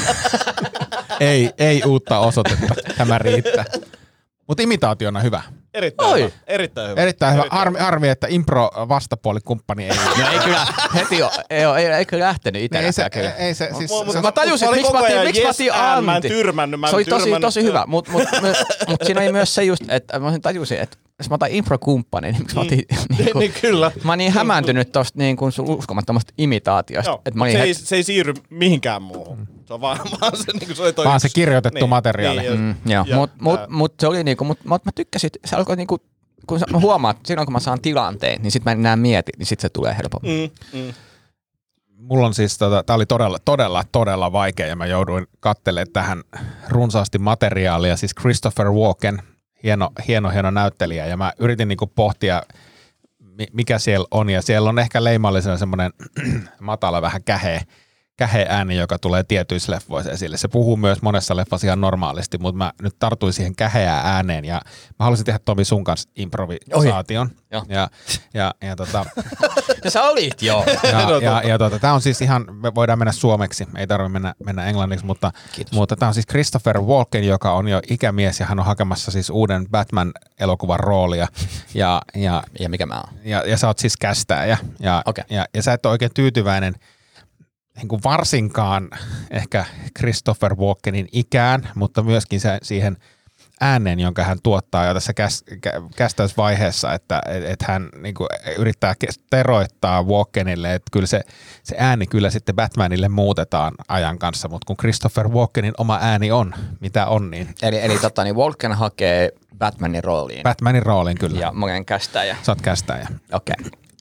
Speaker 4: Ei uutta osoitetta, tämä riittää. Mutta imitaationa hyvä.
Speaker 5: Erittäin hyvä.
Speaker 4: Erittäin hyvä. Arvi, että impro-vastapuolikumppani ei.
Speaker 2: No ei kyllä heti ei kyllä lähtenyt itselläkään kyllä.
Speaker 4: Ei se, siis,
Speaker 2: mä tajusin, että miksi mä otin Antti.
Speaker 5: Mä en tyrmännyt.
Speaker 2: Se oli tosi hyvä, mutta siinä oli myös se just, että mä tajusin, että jos mä otan impro-kumppani, niin miksi mä otin
Speaker 5: niin kyllä.
Speaker 2: Mä oon niin hämääntynyt tosta niin kuin sun uskomattomasta imitaatiosta.
Speaker 5: Joo,
Speaker 2: että
Speaker 5: se ei siirry mihinkään muuhun. Se on vaan se, niin kuin se oli toi
Speaker 4: vaan se kirjoitettu materiaali.
Speaker 2: Joo, mutta se oli niinku, mä tykkäsin, se alkoi niinku, kun mä huomaan, että silloin kun mä saan tilanteen, niin sit mä en enää mieti, niin sit se tulee helpommin.
Speaker 4: Mulla on siis, tää oli todella vaikea ja mä jouduin katselemaan tähän runsaasti materiaalia, siis Christopher Walken, hieno näyttelijä ja mä yritin niinku pohtia, mikä siellä on ja siellä on ehkä leimallisena semmoinen matala vähän käheä ääni, joka tulee tietyissä leffoissa esille. Se puhuu myös monessa leffassa ihan normaalisti, mutta mä nyt tartuin siihen käheään ääneen ja mä halusin tehdä Tomi sun kanssa improvisaation. Ja
Speaker 2: sä olit joo.
Speaker 4: Tää on siis ihan, me voidaan mennä suomeksi, ei tarvitse mennä englanniksi, mutta tää on siis Christopher Walken, joka on jo ikämies ja hän on hakemassa siis uuden Batman-elokuvan roolia. Ja
Speaker 2: mikä mä oon?
Speaker 4: Ja sä oot siis kästäjä. Ja sä et ole oikein tyytyväinen niin kuin varsinkaan ehkä Christopher Walkenin ikään, mutta myöskin siihen ääneen, jonka hän tuottaa jo tässä kästäysvaiheessa, että hän niin kuin yrittää teroittaa Walkenille, että kyllä se ääni kyllä sitten Batmanille muutetaan ajan kanssa, mutta kun Christopher Walkenin oma ääni on, mitä on, niin...
Speaker 2: Eli Walken hakee Batmanin rooliin.
Speaker 4: Batmanin rooliin, kyllä.
Speaker 2: Ja mä olen kästäjä.
Speaker 4: Sä oot kästäjä.
Speaker 2: Okei.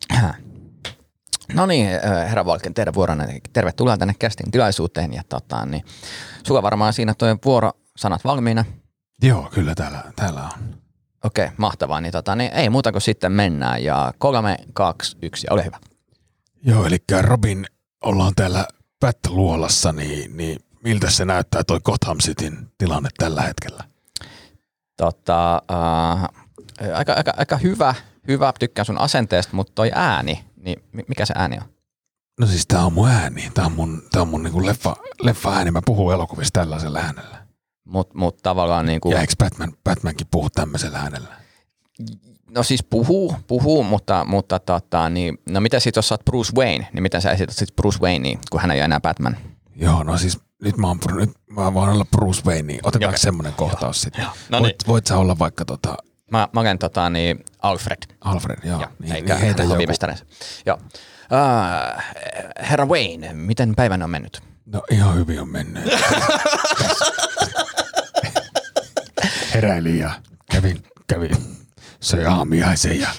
Speaker 2: No niin, herra Walken, teidän vuorona. Tervetuloa tänne casting tilaisuuteen. Ja niin, sulla varmaan siinä toi vuorosanat valmiina.
Speaker 4: Joo, kyllä täällä on.
Speaker 2: Okei, mahtavaa. Niin, ei muuta kuin sitten mennään. Ja 3, 2, 1 ja ole hyvä.
Speaker 6: Joo, eli Robin, ollaan täällä Bat-luolassa, niin miltä se näyttää toi Gotham Cityn tilanne tällä hetkellä?
Speaker 2: Aika hyvä, tykkään sun asenteesta, mutta toi ääni, niin mikä se ääni on?
Speaker 6: No siis tää on mun ääni. Tää on mun niinku leffa ääni. Mä puhun elokuvissa tällaisella äänellä.
Speaker 2: Mut tavallaan niinku...
Speaker 6: Ja eikö Batmankin puhu tämmöisellä äänellä?
Speaker 2: No siis puhuu, mutta niin, no mitä sit jos sä oot Bruce Wayne, niin mitä sä esität sit Bruce Waynea, kun hän ei ole enää Batman?
Speaker 6: Joo, no siis nyt mä voin olla Bruce Wayne, niin otetaanko semmonen kohtaus sitten?
Speaker 2: No niin.
Speaker 6: Voit sä olla vaikka
Speaker 2: Mä olen Alfred.
Speaker 4: Alfred, joo.
Speaker 2: Ja,
Speaker 4: Niin,
Speaker 2: eikä
Speaker 4: heitä joku.
Speaker 2: hovimestareissa. Joo. Herra Wayne, miten päivänä on mennyt?
Speaker 6: No ihan hyvin on mennyt. Heräilin ja kävin söi aamiaisen ja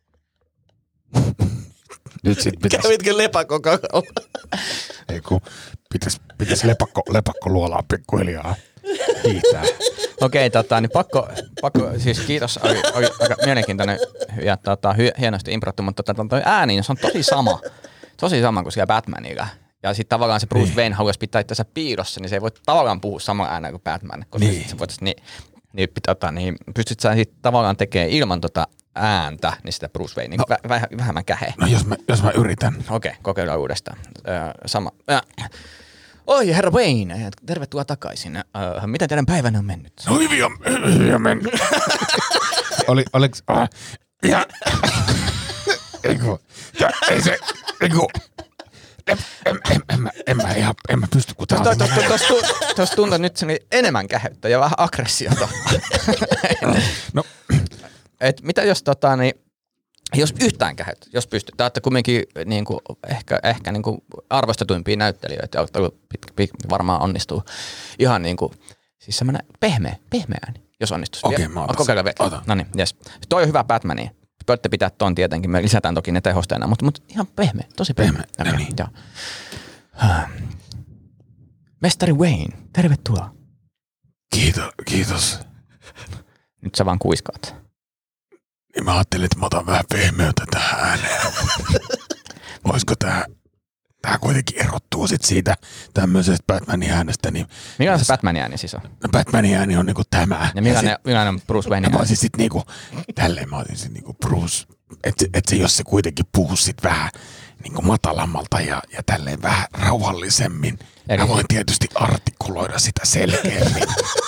Speaker 6: nyt sit
Speaker 5: Kävitkö lepakon kakalla?
Speaker 6: ei kun pitäis lepakko luolaa pikkuhiljaa hiihtää.
Speaker 2: Okei, niin pakko, siis kiitos, oli aika mielenkiintoinen ja hienosti improttu, mutta toi ääni, se on tosi sama kuin siellä Batmanilla. Ja sitten tavallaan se Bruce Wayne haluaisi pitää itseänsä piilossa, niin se ei voi tavallaan puhua samalla äänellä kuin Batman, koska se voitaisiin niin pystyt sä sitten tavallaan tekemään ilman ääntä, niin sitä Bruce Wayne niin vähemmän kähe.
Speaker 6: No jos mä yritän.
Speaker 2: Okei, kokeillaan uudestaan. Sama. Oi, herra Wayne, tervetuloa takaisin. Miten teidän päivänä on mennyt?
Speaker 6: No hyvin on mennyt.
Speaker 4: Oliko...
Speaker 6: Ja en mä pysty, kun tää on
Speaker 2: Tuossa tuntuu nyt enemmän käheyttä ja vähän aggressiota.
Speaker 4: No.
Speaker 2: Et mitä jos jos yhtään käheyttä, jos pystyt. Te olette kumminkin niinku, ehkä niinku arvostetuimpia näyttelijöitä ja varmaan onnistuu ihan niinku, siis semmoinen pehmeä ääni, jos onnistuu.
Speaker 6: Okei, mä otan.
Speaker 2: Kokeillaan vielä. No niin, jes. Toi on hyvä Batmania. Voitte pitää ton tietenkin, me lisätään toki ne tehosteena, mutta ihan pehmeä, tosi pehmeä.
Speaker 6: No niin.
Speaker 2: Joo. Mestari Wayne, tervetuloa.
Speaker 6: Kiitos.
Speaker 2: Nyt sä vaan kuiskaat.
Speaker 6: Niin mä ajattelin, että mä otan vähän pehmeyttä tähän ääneen. Voisiko tää kuitenkin erottuu sit siitä tämmöisestä Batmanin äänestä. Niin
Speaker 2: mikä on se Batmanin ääni siis on?
Speaker 6: Batmanin ääni on niinku tämä.
Speaker 2: Ja millainen on Bruce Wayne ääni?
Speaker 6: Mä olisin sit niinku, tälleen mä olisin sit niinku Bruce, että se jos se kuitenkin puhuu sit vähän niinku matalammalta ja tälleen vähän rauhallisemmin. Mä voin tietysti artikuloida sitä selkeämmin,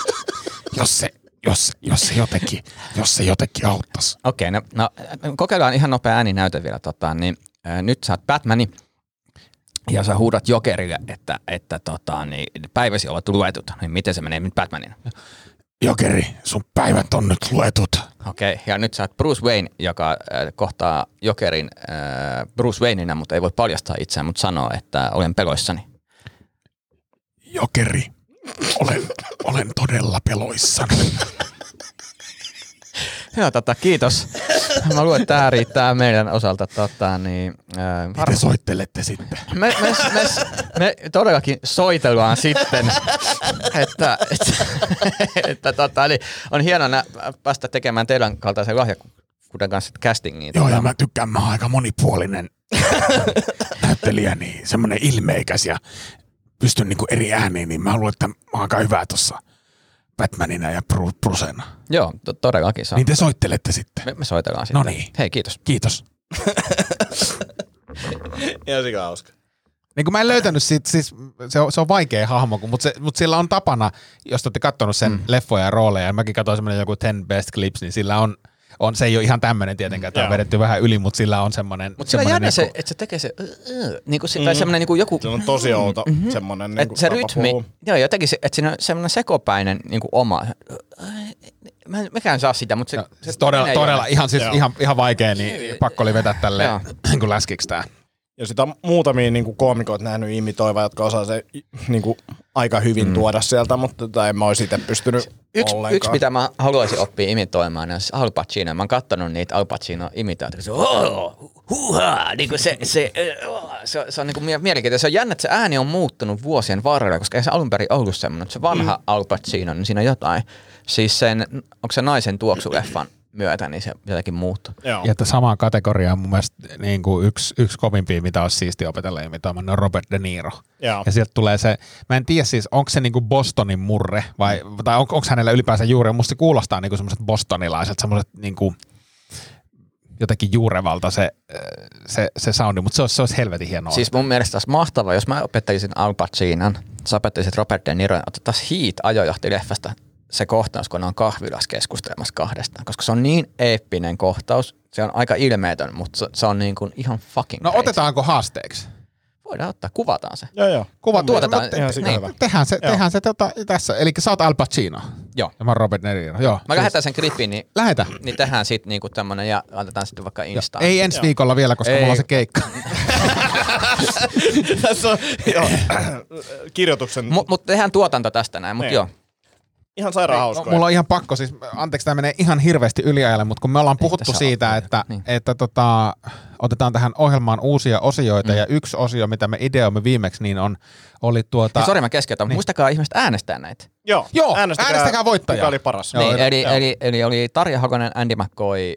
Speaker 6: jos se jotenkin auttaisi.
Speaker 2: Okei, no kokeillaan ihan nopea ääninäyte vielä. Niin, nyt sä oot Batmani ja sä huudat Jokerille, että päiväsi ovat luetut. Niin miten se menee nyt Batmanin?
Speaker 6: Jokeri, sun päivät on nyt luetut.
Speaker 2: Okei, ja nyt sä oot Bruce Wayne, joka kohtaa Jokerin Bruce Wayneina, mutta ei voi paljastaa itseään, mutta sanoo, että olen peloissani.
Speaker 6: Jokeri, olen todella peloissani.
Speaker 2: Joo, kiitos. Mä luulen, että tää riittää meidän osalta.
Speaker 6: Miten soittelette sitten?
Speaker 2: Me todellakin soitellaan sitten, että niin on hienoa päästä tekemään teidän kaltaisen lahjakkuuden kanssa castingiin.
Speaker 6: Joo, ja mä tykkään, mä oon aika monipuolinen näyttelijä, niin semmonen ilmeikäs ja pystyn niinku eri ääniin, niin mä luulen, että mä oon aika hyvä tossa Batmanina ja Brucena.
Speaker 2: Joo, todellakin se on.
Speaker 6: Niin te soittelette sitten?
Speaker 2: Me soitellaan sitten.
Speaker 6: No niin.
Speaker 2: Hei, kiitos.
Speaker 6: Kiitos.
Speaker 5: Ihan sika hauska.
Speaker 4: Niin kuin mä en löytänyt siitä, siis se on vaikea hahmo, mutta sillä on tapana, jos te olette katsonut sen leffoja ja rooleja, ja mäkin katsoin semmoinen joku 10 Best Clips, niin sillä on se ei ole ihan tämmöinen tietenkään, että on vedetty vähän yli, mutta sillä on semmoinen.
Speaker 2: Mutta sillä on jännä se, että se tekee se, niinku tai semmoinen niinku joku.
Speaker 5: Se on tosi outo semmoinen niinku
Speaker 2: se rytmi, joo, jotenkin se, että siinä on semmoinen sekopäinen niinku oma. Mekään saa sitä, mutta se
Speaker 5: todella
Speaker 4: ihan vaikea, niin pakko oli vetää tälleen niin läskiksi tää.
Speaker 5: Ja sitä on muutamia niinku koomikoita nähnyt imitoiva, jotka osaa se niinku aika hyvin tuoda sieltä, mutta en mä olisi itse pystynyt ollenkaan.
Speaker 2: Yksi, mitä mä haluaisin oppia imitoimaan, on Al Pacino. Mä oon kattonut niitä Al Pacino-imitaatioita. Niinku se on niinku mielenkiintoista. Se on jännä, että se ääni on muuttunut vuosien varrella, koska ei se alun perin ollut semmoinen. Se vanha Al Pacino, niin siinä on jotain. Siis onko se Naisen tuoksuleffan myötä, niin se jotenkin muuttuu.
Speaker 4: Ja että samaan kategoriaan mun mielestä niin kuin yksi kovimpia, mitä olisi siistiä opetella imitoimaan, on Robert De Niro.
Speaker 5: Joo.
Speaker 4: Ja sieltä tulee se, mä en tiedä siis, onko se niin kuin Bostonin murre, tai onko hänellä ylipäänsä juuri, musta se kuulostaa niin kuin semmoiset bostonilaiset, semmoiset niin kuin jotenkin juurevalta se soundi, mutta se olisi helvetin hienoa.
Speaker 2: Siis mun mielestä olisi mahtavaa, jos mä opettelisin Al Pacinon, sä opettelisit Robert De Niro, otettaisiin Heat-ajojohti-leffasta se kohtaus, kun ne on kahvilassa keskustelemassa kahdestaan, koska se on niin eeppinen kohtaus, se on aika ilmeetön, mutta se on niin kuin ihan fucking
Speaker 4: No
Speaker 2: crazy.
Speaker 4: otetaanko haasteeksi?
Speaker 2: voidaan ottaa, kuvataan se.
Speaker 5: Joo.
Speaker 2: Tuotetaan.
Speaker 5: Ihan sika
Speaker 2: Niin.
Speaker 5: hyvä.
Speaker 4: Tehdään se tässä. Eli sä oot Al Pacino.
Speaker 2: Joo.
Speaker 4: Ja mä oon Robert De Niro. Joo.
Speaker 2: Mä lähetän sen klipin, niin,
Speaker 4: Lähetä.
Speaker 2: niin tehdään sitten niinku tämmönen ja laitetaan sitten vaikka Instaan.
Speaker 4: Ei ensi viikolla vielä, koska mulla on se keikka.
Speaker 5: Tässä on kirjoituksen
Speaker 2: Mut tehdään tuotanto tästä näin, mut
Speaker 5: Niin.
Speaker 2: joo.
Speaker 5: ihan sairaan hauskoja.
Speaker 4: Mulla on ihan pakko, siis anteeksi, tämä menee ihan hirveästi yliajalle, mutta kun me ollaan puhuttu
Speaker 2: tässä
Speaker 4: siitä,
Speaker 2: ole.
Speaker 4: että,
Speaker 2: Niin.
Speaker 4: että otetaan tähän ohjelmaan uusia osioita, ja yksi osio, mitä me ideoimme viimeksi, niin oli
Speaker 2: Hei, sori mä keskeytän, mutta muistakaa ihmiset äänestää näitä.
Speaker 4: Joo, äänestäkää voittajaa.
Speaker 5: Mikä oli paras.
Speaker 4: Joo,
Speaker 2: Eli oli Tarja Hakonen, Andy McCoy,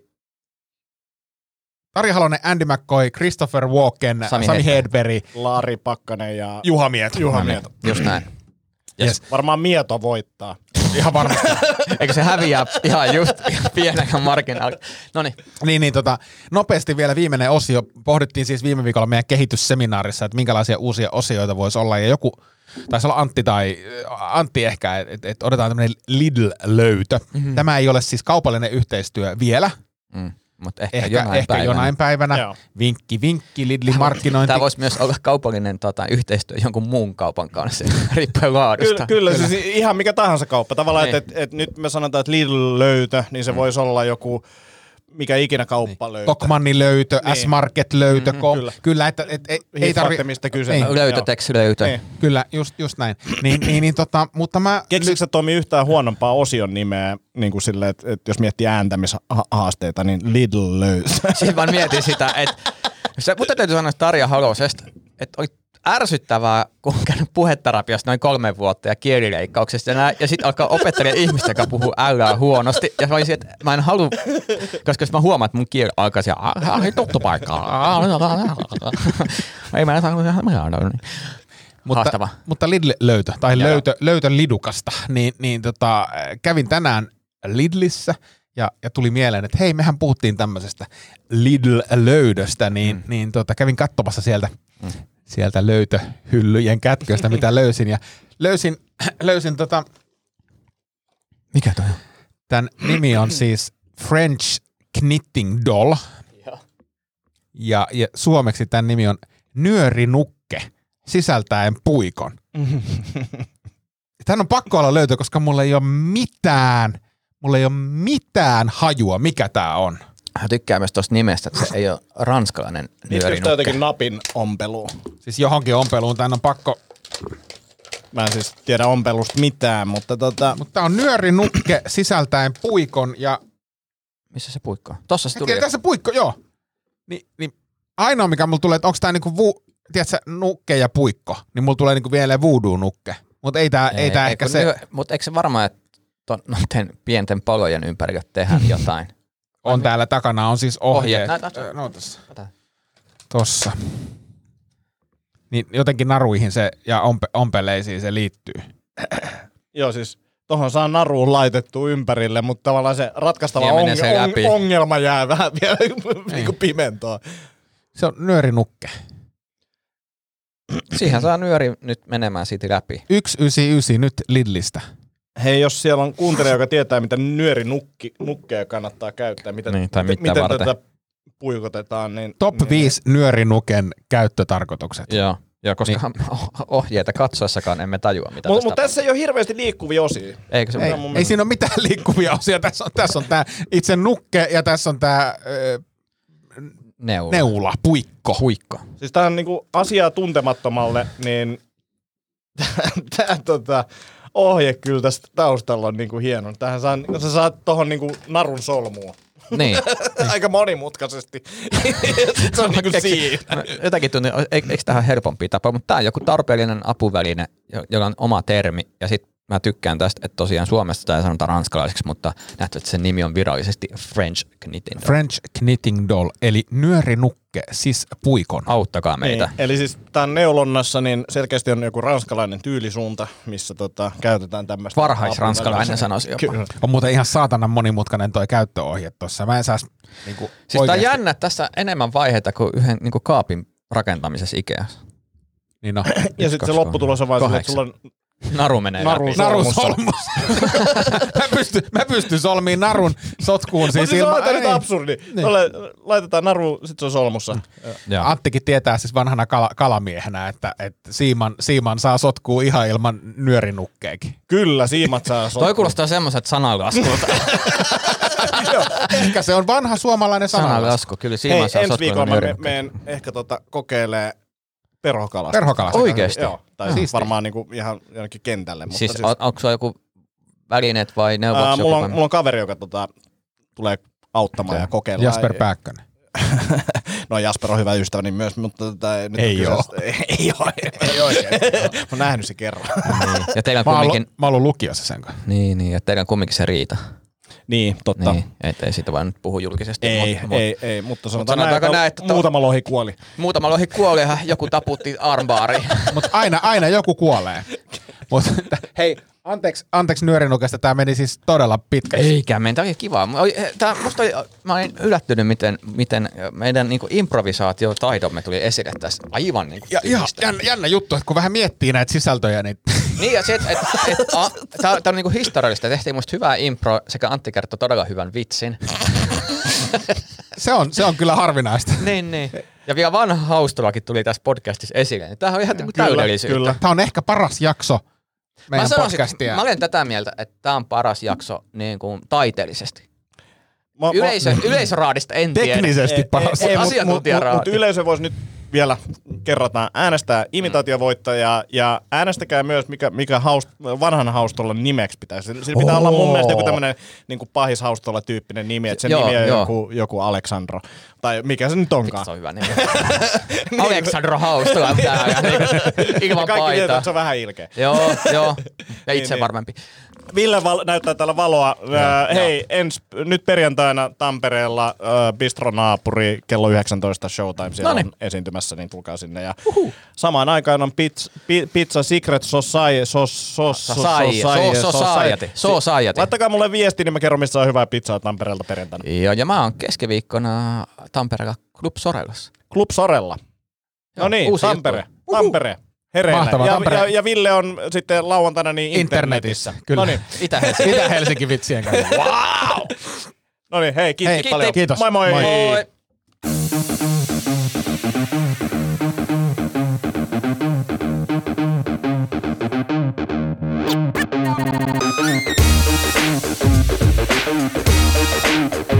Speaker 4: Tarja Halonen, Andy McCoy, Christopher Walken, Sami Hedberg,
Speaker 5: Laari Pakkanen ja
Speaker 4: Juha Mieto.
Speaker 5: Juha Mieto.
Speaker 2: just näin.
Speaker 4: Yes.
Speaker 5: Varmaan Mieto voittaa.
Speaker 4: Ihan varmasti.
Speaker 2: Eikö se häviää ihan just pienellä marginaalilla? Noniin.
Speaker 4: Niin, nopeasti vielä viimeinen osio. Pohdittiin siis viime viikolla meidän kehitysseminaarissa, että minkälaisia uusia osioita voisi olla. Ja joku, taisi olla Antti ehkä, että otetaan tämmöinen Lidl-löytö. Mm-hmm. Tämä ei ole siis kaupallinen yhteistyö vielä.
Speaker 2: Mutta ehkä
Speaker 4: jonain päivänä.
Speaker 5: Joo.
Speaker 4: Vinkki, Lidlin markkinointi.
Speaker 2: Tämä voisi myös olla kaupallinen yhteistyö jonkun muun kaupan kanssa, riippuen laadusta.
Speaker 5: Kyllä. Siis ihan mikä tahansa kauppa. Tavallaan,
Speaker 2: Niin.
Speaker 5: että nyt me sanotaan, että Lidl-löytö, niin se voisi olla joku mikä ikinä kauppa löytää.
Speaker 4: Tokmannin löytö,
Speaker 5: Niin.
Speaker 4: S-Market-löytö, kyllä, että ei
Speaker 5: Hiffatte, mistä kyse.
Speaker 4: Ei.
Speaker 2: Löytö.
Speaker 5: Niin.
Speaker 4: Kyllä, just näin. Mutta mä...
Speaker 5: Keksitkö sä Tomi yhtään huonompaa osion nimeä, niin kuin silleen, että jos miettii ääntämishaasteita, niin Lidl löytö.
Speaker 2: Siis mä mietin sitä, että mutta täytyy sanoa Tarja Halosesta, että oli ärsyttävää, kun on käynyt puheterapiasta noin 3 vuotta ja kielileikkauksesta ja sitten alkaa opettelemaan ihmistä, joka puhuu ällää huonosti. Ja mä olisin, että mä en halua, koska jos mä huomaan, että mun kieli alkaa siellä, tuttu paikkaa. Ei mä saa haastava.
Speaker 4: Mutta Lidl-löytö, tai löytö Lidukasta, niin kävin tänään Lidlissä ja tuli mieleen, että hei, mehän puhuttiin tämmöisestä Lidl-löydöstä, niin kävin katsomassa sieltä löytöhyllyjen kätköistä, mitä löysin, ja löysin
Speaker 2: Mikä toi on?
Speaker 4: Tämän nimi on siis French Knitting Doll, ja suomeksi tämän nimi on nyörinukke, sisältäen puikon. Tämän on pakko olla löytö, koska mulla ei ole mitään hajua, mikä tää on.
Speaker 2: Hän tykkää myös tuosta nimestä, että se ei ole ranskalainen
Speaker 5: Niitkö
Speaker 2: nyörinukke.
Speaker 5: jotenkin napin ompeluun?
Speaker 4: Siis johonkin ompeluun tän on pakko.
Speaker 5: Mä en siis tiedä ompelusta mitään, mutta
Speaker 4: Mutta tää on nyörinukke sisältäen puikon ja...
Speaker 2: Missä se puikko on? Tossa se tuli.
Speaker 4: Tiedätkö se puikko, joo. Niin ainoa mikä mulla tulee, että onko tää niinku tiedätkö, nukke ja puikko, niin mulla tulee niinku vielä voodoo-nukke. Mutta ei tää ehkä se...
Speaker 2: Mutta eikö se varmaan, että noiden pienten palojen ympärillä tehdään jotain?
Speaker 4: On täällä takana, on siis ohjeet.
Speaker 2: No,
Speaker 4: Tossa. Niin jotenkin naruihin se ja ompeleisiin se liittyy.
Speaker 5: joo siis tohon saa naruun laitettua ympärille, mutta tavallaan se ratkaistava
Speaker 2: Ja menee se läpi.
Speaker 5: ongelma jää vähän vielä niinku pimentoon.
Speaker 4: Se on nyörinukke.
Speaker 2: Siihen saa nyöri nyt menemään siitä läpi.
Speaker 4: 199 nyt Lidlistä.
Speaker 5: Hei, jos siellä on kuuntelija, joka tietää, mitä nyörinukkeja kannattaa käyttää, miten
Speaker 2: varten.
Speaker 5: tätä puikotetaan, niin...
Speaker 4: Top 5 nyörinuken käyttötarkoitukset.
Speaker 2: Joo, koska ohjeita katsoessakaan emme tajua, mitä
Speaker 5: Mutta tässä ei ole hirveästi liikkuvia osia.
Speaker 2: Eikö se
Speaker 4: Ei siinä ole mitään liikkuvia osia. Tässä on tää itse nukke ja tässä on tää neula, puikko.
Speaker 5: Siis tää on niinku asiaa tuntemattomalle, niin tää ohje kyllä tästä taustalla on niinku hieno. Tähän sä saat tohon niinku narun solmuun.
Speaker 2: Niin.
Speaker 5: Aika monimutkaisesti. Se on niinku siinä.
Speaker 2: Jotenkin tuntuu, eikö tähän helpompi tapa, mutta tämä on joku tarpeellinen apuväline, jolla on oma termi. Ja sitten mä tykkään tästä, että tosiaan Suomessa tämä ei sanota ranskalaiseksi, mutta nähty, että sen nimi on virallisesti French Knitting Doll.
Speaker 4: French Knitting Doll, eli nyörinukke, siis puikon.
Speaker 2: Auttakaa meitä.
Speaker 5: Niin, eli siis tämän neulonnassa niin selkeästi on joku ranskalainen tyylisuunta, missä käytetään tämmöistä.
Speaker 2: Varhaisranskalainen sanoisi jopa.
Speaker 5: Kyllä.
Speaker 4: On muuten ihan saatanan monimutkainen toi käyttöohje tossa. Mä en saa niinku
Speaker 2: Siis tää on jännä, että tässä enemmän vaiheita kuin yhden niinku kaapin rakentamisessa Ikeassa.
Speaker 4: Niin no.
Speaker 5: Ja sitten se lopputulos on vaan sille, että sulla on
Speaker 2: Naru menee läpi.
Speaker 4: Narun solmus. mä pystyn solmiin narun sotkuun.
Speaker 5: Siis
Speaker 4: Siis
Speaker 5: on nyt absurdi. Laitetaan naru, sit se on solmussa.
Speaker 4: Anttikin tietää siis vanhana kalamiehenä, että siiman saa sotkua ihan ilman nyörinukkeekin.
Speaker 5: Kyllä, siimat saa sotkua.
Speaker 2: Toi kuulostaa semmoiset sanalaskulta.
Speaker 4: Ehkä se on vanha suomalainen
Speaker 2: sanalasku. Kyllä siiman saa
Speaker 5: ensi
Speaker 2: sotkua
Speaker 5: viikolla
Speaker 2: ilman
Speaker 5: mä
Speaker 2: nyörinukkeja.
Speaker 5: menen ehkä kokeilee perhokalasta.
Speaker 4: Perhokalasta.
Speaker 2: Oikeesti?
Speaker 5: Joo, tai siis varmaan niinku ihan jonnekin kentälle. Mutta
Speaker 2: Siis onko se joku välineet vai neuvot?
Speaker 5: mulla on kaveri, joka tulee auttamaan ja kokeilemaan.
Speaker 4: Jasper Pääkkönen.
Speaker 5: No Jasper on hyvä ystäväni myös, mutta nyt
Speaker 4: Ei oo.
Speaker 5: Ei oikein. Mä oon nähnyt se kerran.
Speaker 2: Niin. Ja teillä
Speaker 4: Mä
Speaker 2: kumminkin...
Speaker 4: oon ollut lukiossa sen kanssa.
Speaker 2: Niin, ja teillä kumminkin se riita.
Speaker 5: Niin, totta.
Speaker 2: Niin, ei siitä vaan nyt puhu julkisesti.
Speaker 5: Ei, mutta sanotaan
Speaker 2: näin, että
Speaker 5: muutama lohi kuoli.
Speaker 2: Muutama lohi kuoli ja joku taputti armbaariin.
Speaker 4: Mutta aina joku kuolee. Mut, hei, anteeksi nyörinukesta, tää meni siis todella pitkä.
Speaker 2: Eikä, meidän oli kivaa. Mä olin yllättynyt, miten meidän niinku improvisaatiotaidomme tuli esille tässä aivan niinku
Speaker 4: jännä juttu, että kun vähän miettii näitä sisältöjä, niin...
Speaker 2: Niin, ja se, tää on niinku historiallista. Tehtiin musta hyvää impro, sekä Antti kertoi todella hyvän vitsin.
Speaker 4: se on kyllä harvinaista.
Speaker 2: Niin. Ja vielä vanha haustolakin tuli tässä podcastissa esille. Tämähän on ihan täydellisyyttä.
Speaker 5: Kyllä.
Speaker 4: Tämä on ehkä paras jakso meidän podcastia.
Speaker 2: Mä olen tätä mieltä, että tämä on paras jakso niin kuin taiteellisesti. Yleisöraadista en tiedä.
Speaker 4: Teknisesti paras.
Speaker 5: Mutta yleisö voisi nyt vielä kerrataan äänestää imitaatiovoittajaa ja äänestäkää myös, mikä vanhan haustolla nimeksi pitäisi. Sillä pitää olla mun mielestä joku tämmöinen niin pahis haustolla tyyppinen nimi, että sen nimi on joku Aleksandro. Tai mikä se nyt onkaan.
Speaker 2: Se on hyvä nimi. Aleksandro Haustola täällä ilman
Speaker 5: kaikki
Speaker 2: paitaa.
Speaker 5: tietää, että se on vähän ilkeä.
Speaker 2: Joo. Ja itse varmempi.
Speaker 5: Ville näyttää täällä valoa. Hei, nyt perjantaina Tampereella Bistronaapuri kello 19 Showtime. Siellä on esiintymässä, niin tulkaa sinne. Ja samaan aikaan on Pizza Secret Society. Laittakaa mulle viesti, niin mä kerron, missä on hyvää pizzaa Tampereelta perjantaina.
Speaker 2: Joo, ja mä oon keskiviikkona Tampereella Club Sorellassa.
Speaker 5: Club Sorella. No niin, Tampere. Hereillä. Ja Ville on sitten lauantaina niin internetissä.
Speaker 4: Kyllä.
Speaker 5: Noniin.
Speaker 4: Itä-Helsinki vitsien kanssa.
Speaker 5: Wow! Noniin, hei, kiitos paljon.
Speaker 4: Kiitos.
Speaker 5: Moi.
Speaker 7: Moi.